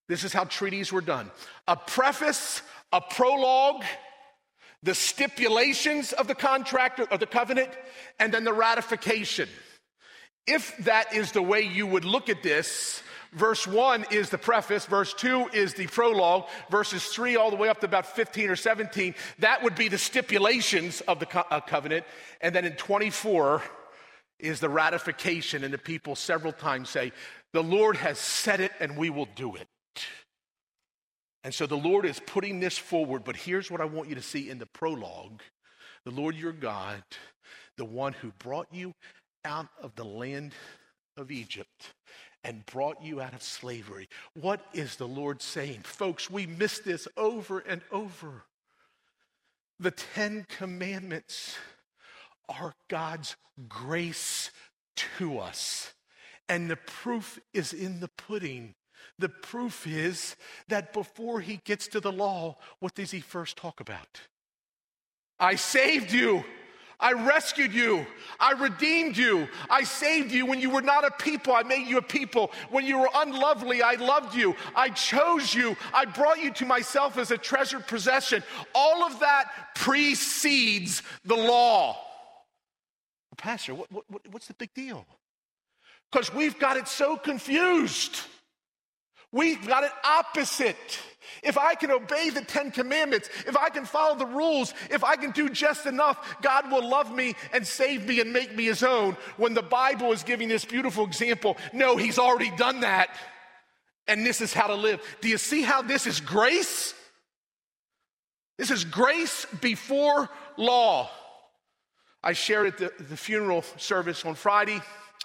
This is how treaties were done. A preface, a prologue, the stipulations of the contract or the covenant, and then the ratification. If that is the way you would look at this, verse 1 is the preface, verse 2 is the prologue, verses 3 all the way up to about 15 or 17, that would be the stipulations of the covenant. And then in 24 is the ratification, and the people several times say, the Lord has said it and we will do it. And so the Lord is putting this forward, but here's what I want you to see in the prologue. The Lord your God, the one who brought you out of the land of Egypt and brought you out of slavery. What is the Lord saying? Folks, we miss this over and over. The 10 Commandments are God's grace to us. And the proof is in the pudding. The proof is that before he gets to the law, what does he first talk about? I saved you. I rescued you. I redeemed you. I saved you when you were not a people. I made you a people. When you were unlovely, I loved you. I chose you. I brought you to myself as a treasured possession. All of that precedes the law. Pastor, what's the big deal? Because we've got it so confused. We've got it opposite. If I can obey the 10 Commandments, if I can follow the rules, if I can do just enough, God will love me and save me and make me his own. When the Bible is giving this beautiful example, no, he's already done that. And this is how to live. Do you see how this is grace? This is grace before law. I shared at the funeral service on Friday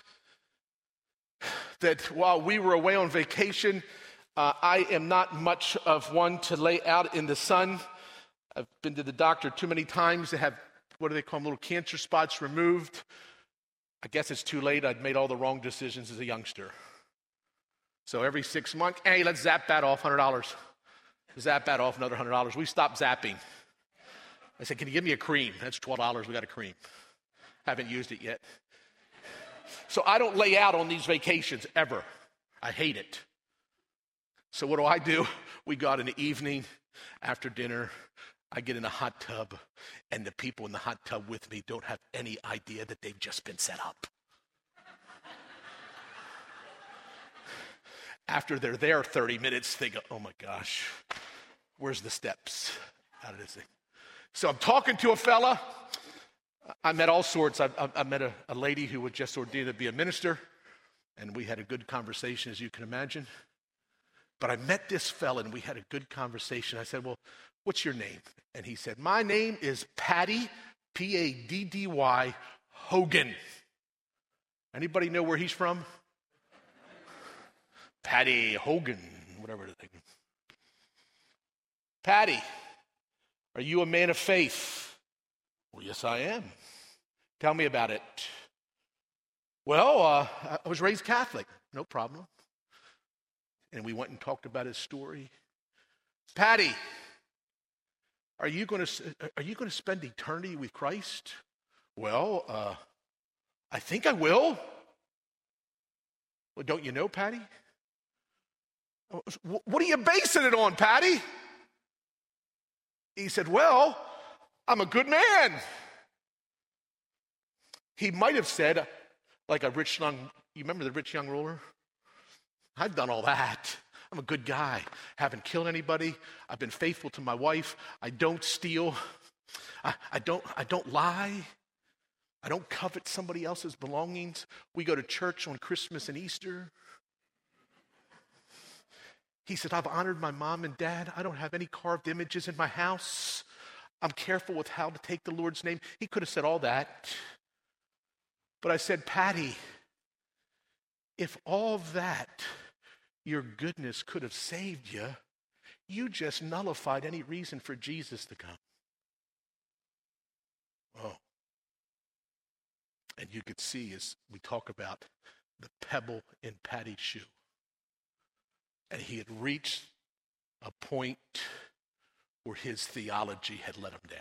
that while we were away on vacation, I am not much of one to lay out in the sun. I've been to the doctor too many times to have, what do they call them, little cancer spots removed. I guess it's too late. I'd made all the wrong decisions as a youngster. So every 6 months, hey, let's zap that off, $100. Zap that off, another $100. We stopped zapping. I said, can you give me a cream? That's $12. We got a cream. Haven't used it yet. So I don't lay out on these vacations ever. I hate it. So what do? We go out in the evening after dinner. I get in a hot tub, and the people in the hot tub with me don't have any idea that they've just been set up. After they're there 30 minutes, they go, oh my gosh, where's the steps out of this thing? So I'm talking to a fella. I met all sorts. I met a lady who was just ordained to be a minister, and we had a good conversation, as you can imagine. But I met this fella, and we had a good conversation. I said, well, what's your name? And he said, my name is Paddy, P-A-D-D-Y, Hogan. Anybody know where he's from? Paddy Hogan, whatever the thing. Paddy, are you a man of faith? Well, yes, I am. Tell me about it. Well, I was raised Catholic. No problem. And we went and talked about his story. Paddy, are you going to spend eternity with Christ? Well, I think I will. Well, don't you know, Paddy? What are you basing it on, Paddy? He said, well, I'm a good man. He might have said, like a rich young, you remember the rich young ruler? I've done all that. I'm a good guy. Haven't killed anybody. I've been faithful to my wife. I don't steal. I don't lie. I don't covet somebody else's belongings. We go to church on Christmas and Easter. He said, I've honored my mom and dad. I don't have any carved images in my house. I'm careful with how to take the Lord's name. He could have said all that. But I said, Paddy, if all that, your goodness could have saved you, you just nullified any reason for Jesus to come. Oh. And you could see as we talk about the pebble in Paddy's shoe. And he had reached a point where his theology had let him down.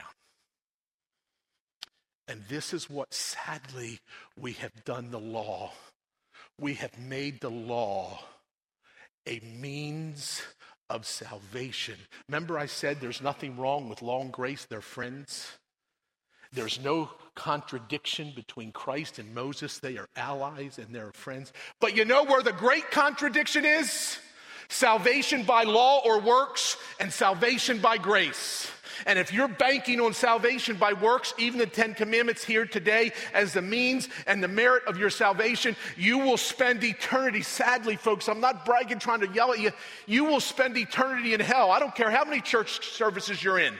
And this is what, sadly, we have done the law. We have made the law a means of salvation. Remember I said there's nothing wrong with law and grace, they're friends. There's no contradiction between Christ and Moses. They are allies and they're friends. But you know where the great contradiction is? Salvation by law or works and salvation by grace. And if you're banking on salvation by works, even the 10 Commandments here today as the means and the merit of your salvation, you will spend eternity. Sadly, folks, I'm not bragging, trying to yell at you. You will spend eternity in hell. I don't care how many church services you're in.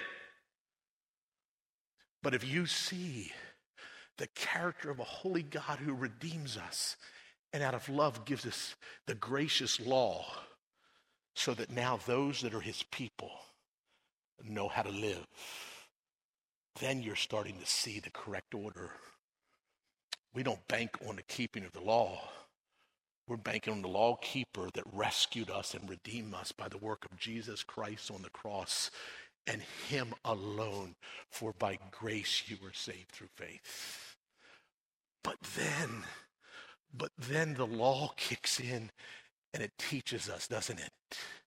But if you see the character of a holy God who redeems us and out of love gives us the gracious law so that now those that are his people know how to live, then you're starting to see the correct order. We don't bank on the keeping of the law. We're banking on the law keeper that rescued us and redeemed us by the work of Jesus Christ on the cross and him alone, for by grace you were saved through faith. But then the law kicks in and it teaches us, doesn't it?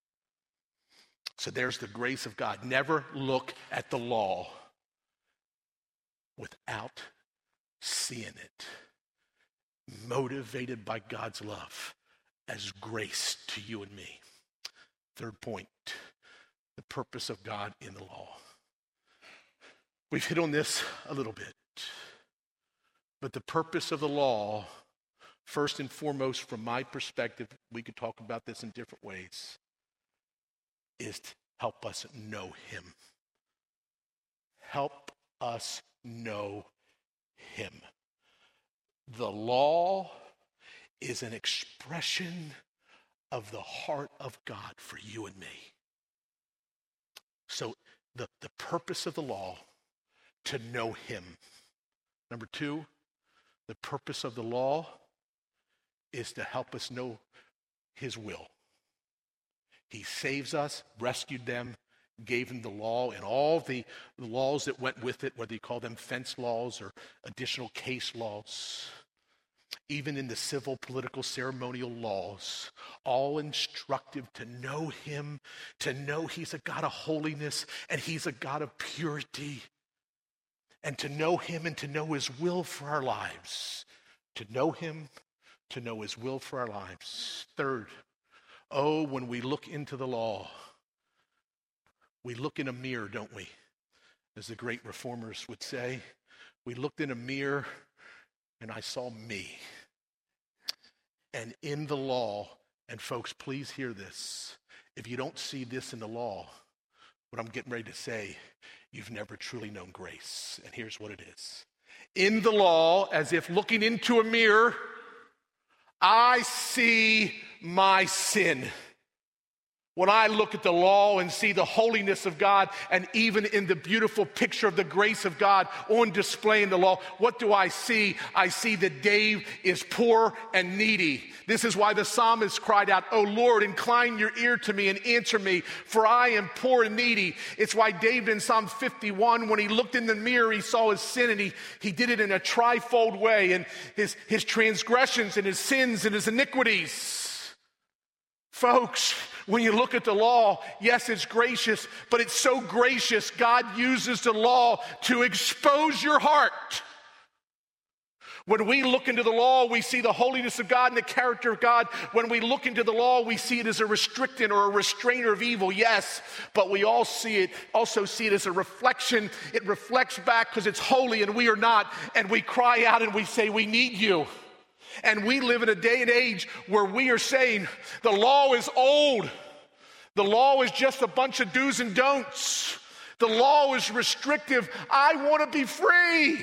So there's the grace of God. Never look at the law without seeing it, motivated by God's love as grace to you and me. Third point, the purpose of God in the law. We've hit on this a little bit, but the purpose of the law, first and foremost from my perspective, we could talk about this in different ways, is to help us know him. Help us know him. The law is an expression of the heart of God for you and me. So the purpose of the law, to know him. Number two, the purpose of the law is to help us know his will. He saves us, rescued them, gave them the law and all the laws that went with it, whether you call them fence laws or additional case laws, even in the civil, political, ceremonial laws, all instructive to know him, to know he's a God of holiness and he's a God of purity, and to know him and to know his will for our lives. To know him, to know his will for our lives. Third, when we look into the law, we look in a mirror, don't we? As the great reformers would say, we looked in a mirror and I saw me. And in the law, and folks, please hear this. If you don't see this in the law, what I'm getting ready to say, you've never truly known grace. And here's what it is. In the law, as if looking into a mirror, I see my sin. When I look at the law and see the holiness of God, and even in the beautiful picture of the grace of God on display in the law, what do I see? I see that Dave is poor and needy. This is why the psalmist cried out, "O Lord, incline your ear to me and answer me, for I am poor and needy." It's why David in Psalm 51, when he looked in the mirror, he saw his sin, and he did it in a trifold way, and his transgressions and his sins and his iniquities. Folks, when you look at the law, yes, it's gracious, but it's so gracious, God uses the law to expose your heart. When we look into the law, we see the holiness of God and the character of God. When we look into the law, we see it as a restrictant or a restrainer of evil, yes, but we also see it as a reflection. It reflects back because it's holy and we are not, and we cry out and we say, we need you. And we live in a day and age where we are saying the law is old. The law is just a bunch of do's and don'ts. The law is restrictive. I want to be free.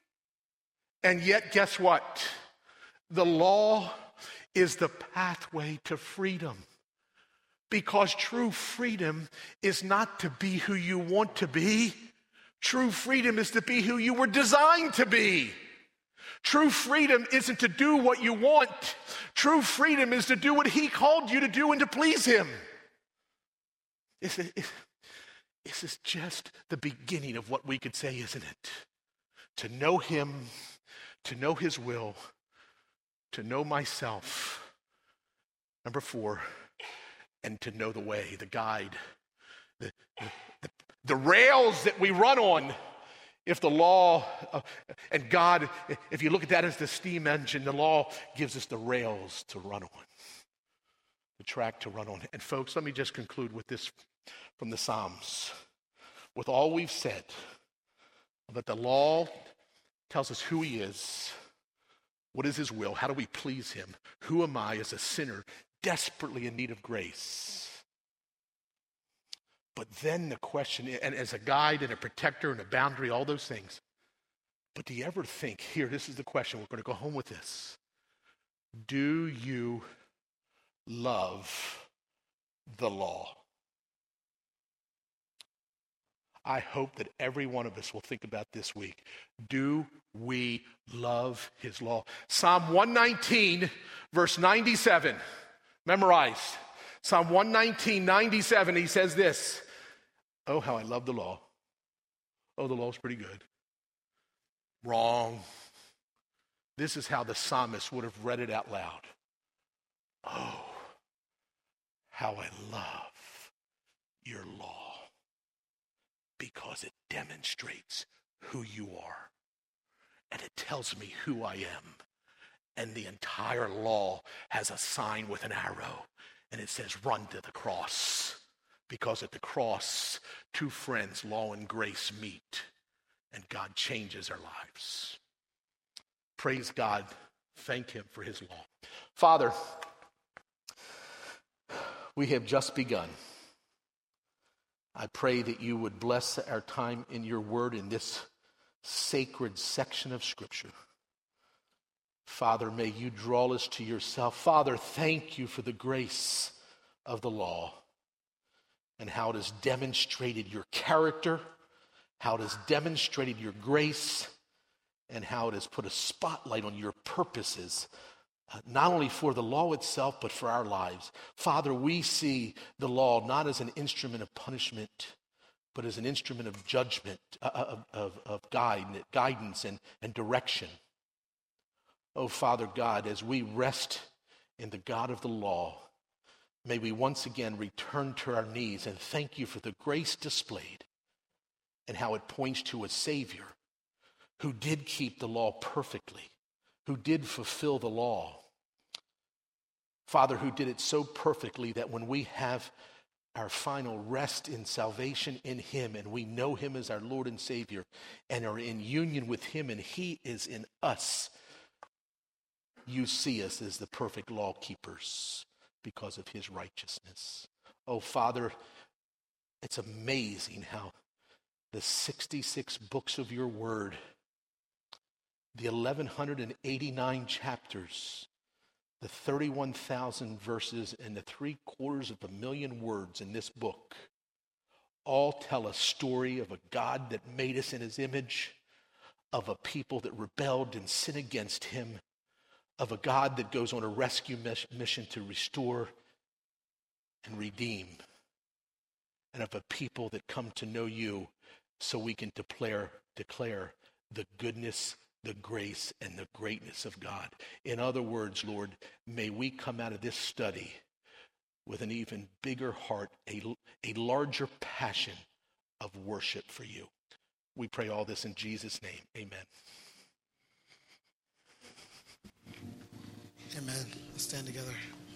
And yet, guess what? The law is the pathway to freedom. Because true freedom is not to be who you want to be. True freedom is to be who you were designed to be. True freedom isn't to do what you want. True freedom is to do what he called you to do and to please him. This is just the beginning of what we could say, isn't it? To know him, to know his will, to know myself. Number 4, and to know the way, the guide, the rails that we run on. If the law, and God, if you look at that as the steam engine, the law gives us the rails to run on, the track to run on. And folks, let me just conclude with this from the Psalms. With all we've said, that the law tells us who he is, what is his will, how do we please him, who am I as a sinner desperately in need of grace. But then the question, and as a guide and a protector and a boundary, all those things, but do you ever think, here, this is the question, we're going to go home with this. Do you love the law? I hope that every one of us will think about this week. Do we love his law? Psalm 119, verse 97, memorized. Psalm 119, 97, he says this. Oh, how I love the law. Oh, the law's pretty good. Wrong. This is how the psalmist would have read it out loud. Oh, how I love your law, because it demonstrates who you are, and it tells me who I am. And the entire law has a sign with an arrow, and it says, run to the cross. Because at the cross, two friends, law and grace, meet, and God changes our lives. Praise God. Thank him for his law. Father, we have just begun. I pray that you would bless our time in your word in this sacred section of Scripture. Father, may you draw us to yourself. Father, thank you for the grace of the law and how it has demonstrated your character, how it has demonstrated your grace, and how it has put a spotlight on your purposes, not only for the law itself, but for our lives. Father, we see the law not as an instrument of punishment, but as an instrument of judgment, of guidance and direction. Oh, Father God, as we rest in the God of the law, may we once again return to our knees and thank you for the grace displayed and how it points to a Savior who did keep the law perfectly, who did fulfill the law. Father, who did it so perfectly that when we have our final rest in salvation in him and we know him as our Lord and Savior and are in union with him and he is in us, you see us as the perfect law keepers because of his righteousness. Oh, Father, it's amazing how the 66 books of your word, the 1,189 chapters, the 31,000 verses, and the 750,000 words in this book all tell a story of a God that made us in his image, of a people that rebelled and sinned against him, of a God that goes on a rescue mission to restore and redeem, and of a people that come to know you so we can declare the goodness, the grace, and the greatness of God. In other words, Lord, may we come out of this study with an even bigger heart, a larger passion of worship for you. We pray all this in Jesus' name. Amen. Amen. Let's stand together.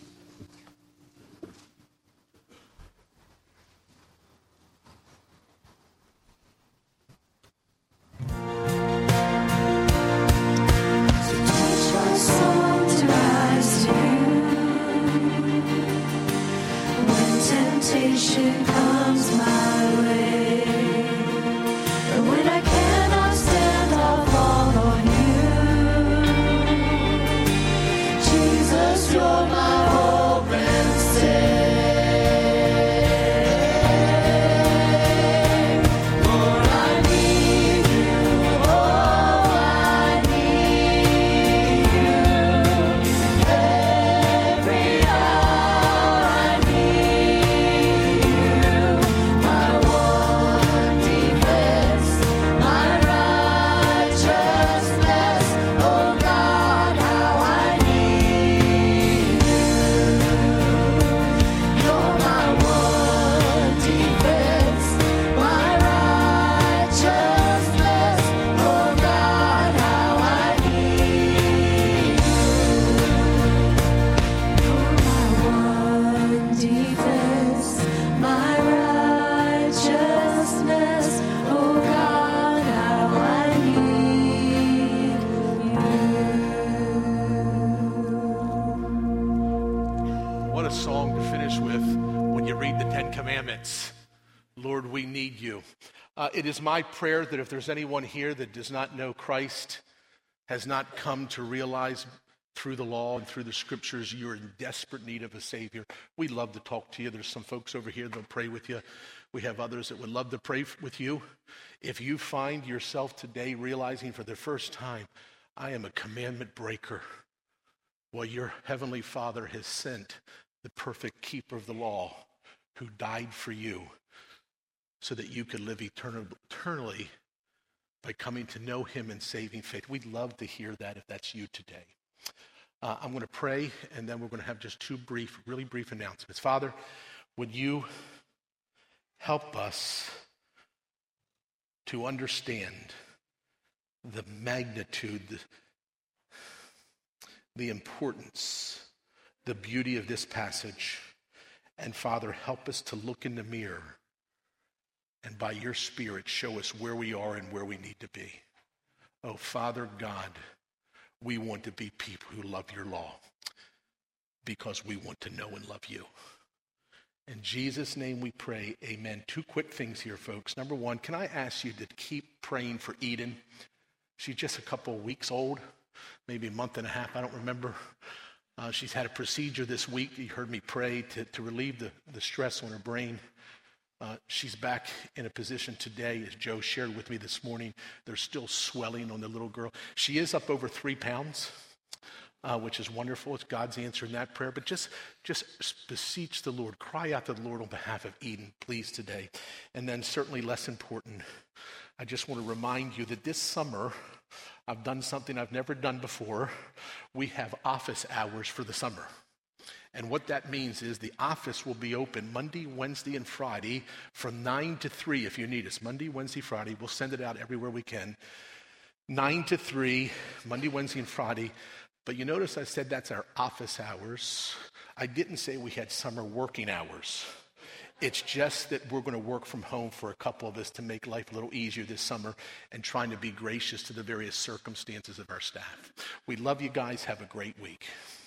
Temptation comes my way, but when I cannot stand, I'll fall on you. Jesus, you're my hope and stay. Lord, I need you. Oh, I need you. Every hour I need you. My needs. Lord, we need you. It is my prayer that if there's anyone here that does not know Christ, has not come to realize through the law and through the scriptures you're in desperate need of a Savior, we'd love to talk to you. There's some folks over here that'll pray with you. We have others that would love to pray with you. If you find yourself today realizing for the first time, I am a commandment breaker, well, your heavenly Father has sent the perfect keeper of the law who died for you so that you could live eternally by coming to know him in saving faith. We'd love to hear that if that's you today. I'm going to pray, and then we're going to have just two really brief announcements. Father, would you help us to understand the magnitude, the importance, the beauty of this passage. And Father, help us to look in the mirror and by your Spirit show us where we are and where we need to be. Oh, Father God, we want to be people who love your law because we want to know and love you. In Jesus' name we pray, amen. Two quick things here, folks. Number one, can I ask you to keep praying for Eden? She's just a couple of weeks old, maybe a month and a half, I don't remember. She's had a procedure this week. You heard me pray to relieve the stress on her brain. She's back in a position today, as Joe shared with me this morning. There's still swelling on the little girl. She is up over 3 pounds, which is wonderful. It's God's answering that prayer. But just beseech the Lord. Cry out to the Lord on behalf of Eden, please, today. And then certainly less important, I just want to remind you that this summer, I've done something I've never done before. We have office hours for the summer. And what that means is the office will be open Monday, Wednesday, and Friday from 9 to 3 if you need us. Monday, Wednesday, Friday. We'll send it out everywhere we can. 9 to 3, Monday, Wednesday, and Friday. But you notice I said that's our office hours. I didn't say we had summer working hours. It's just that we're going to work from home for a couple of us to make life a little easier this summer and trying to be gracious to the various circumstances of our staff. We love you guys. Have a great week.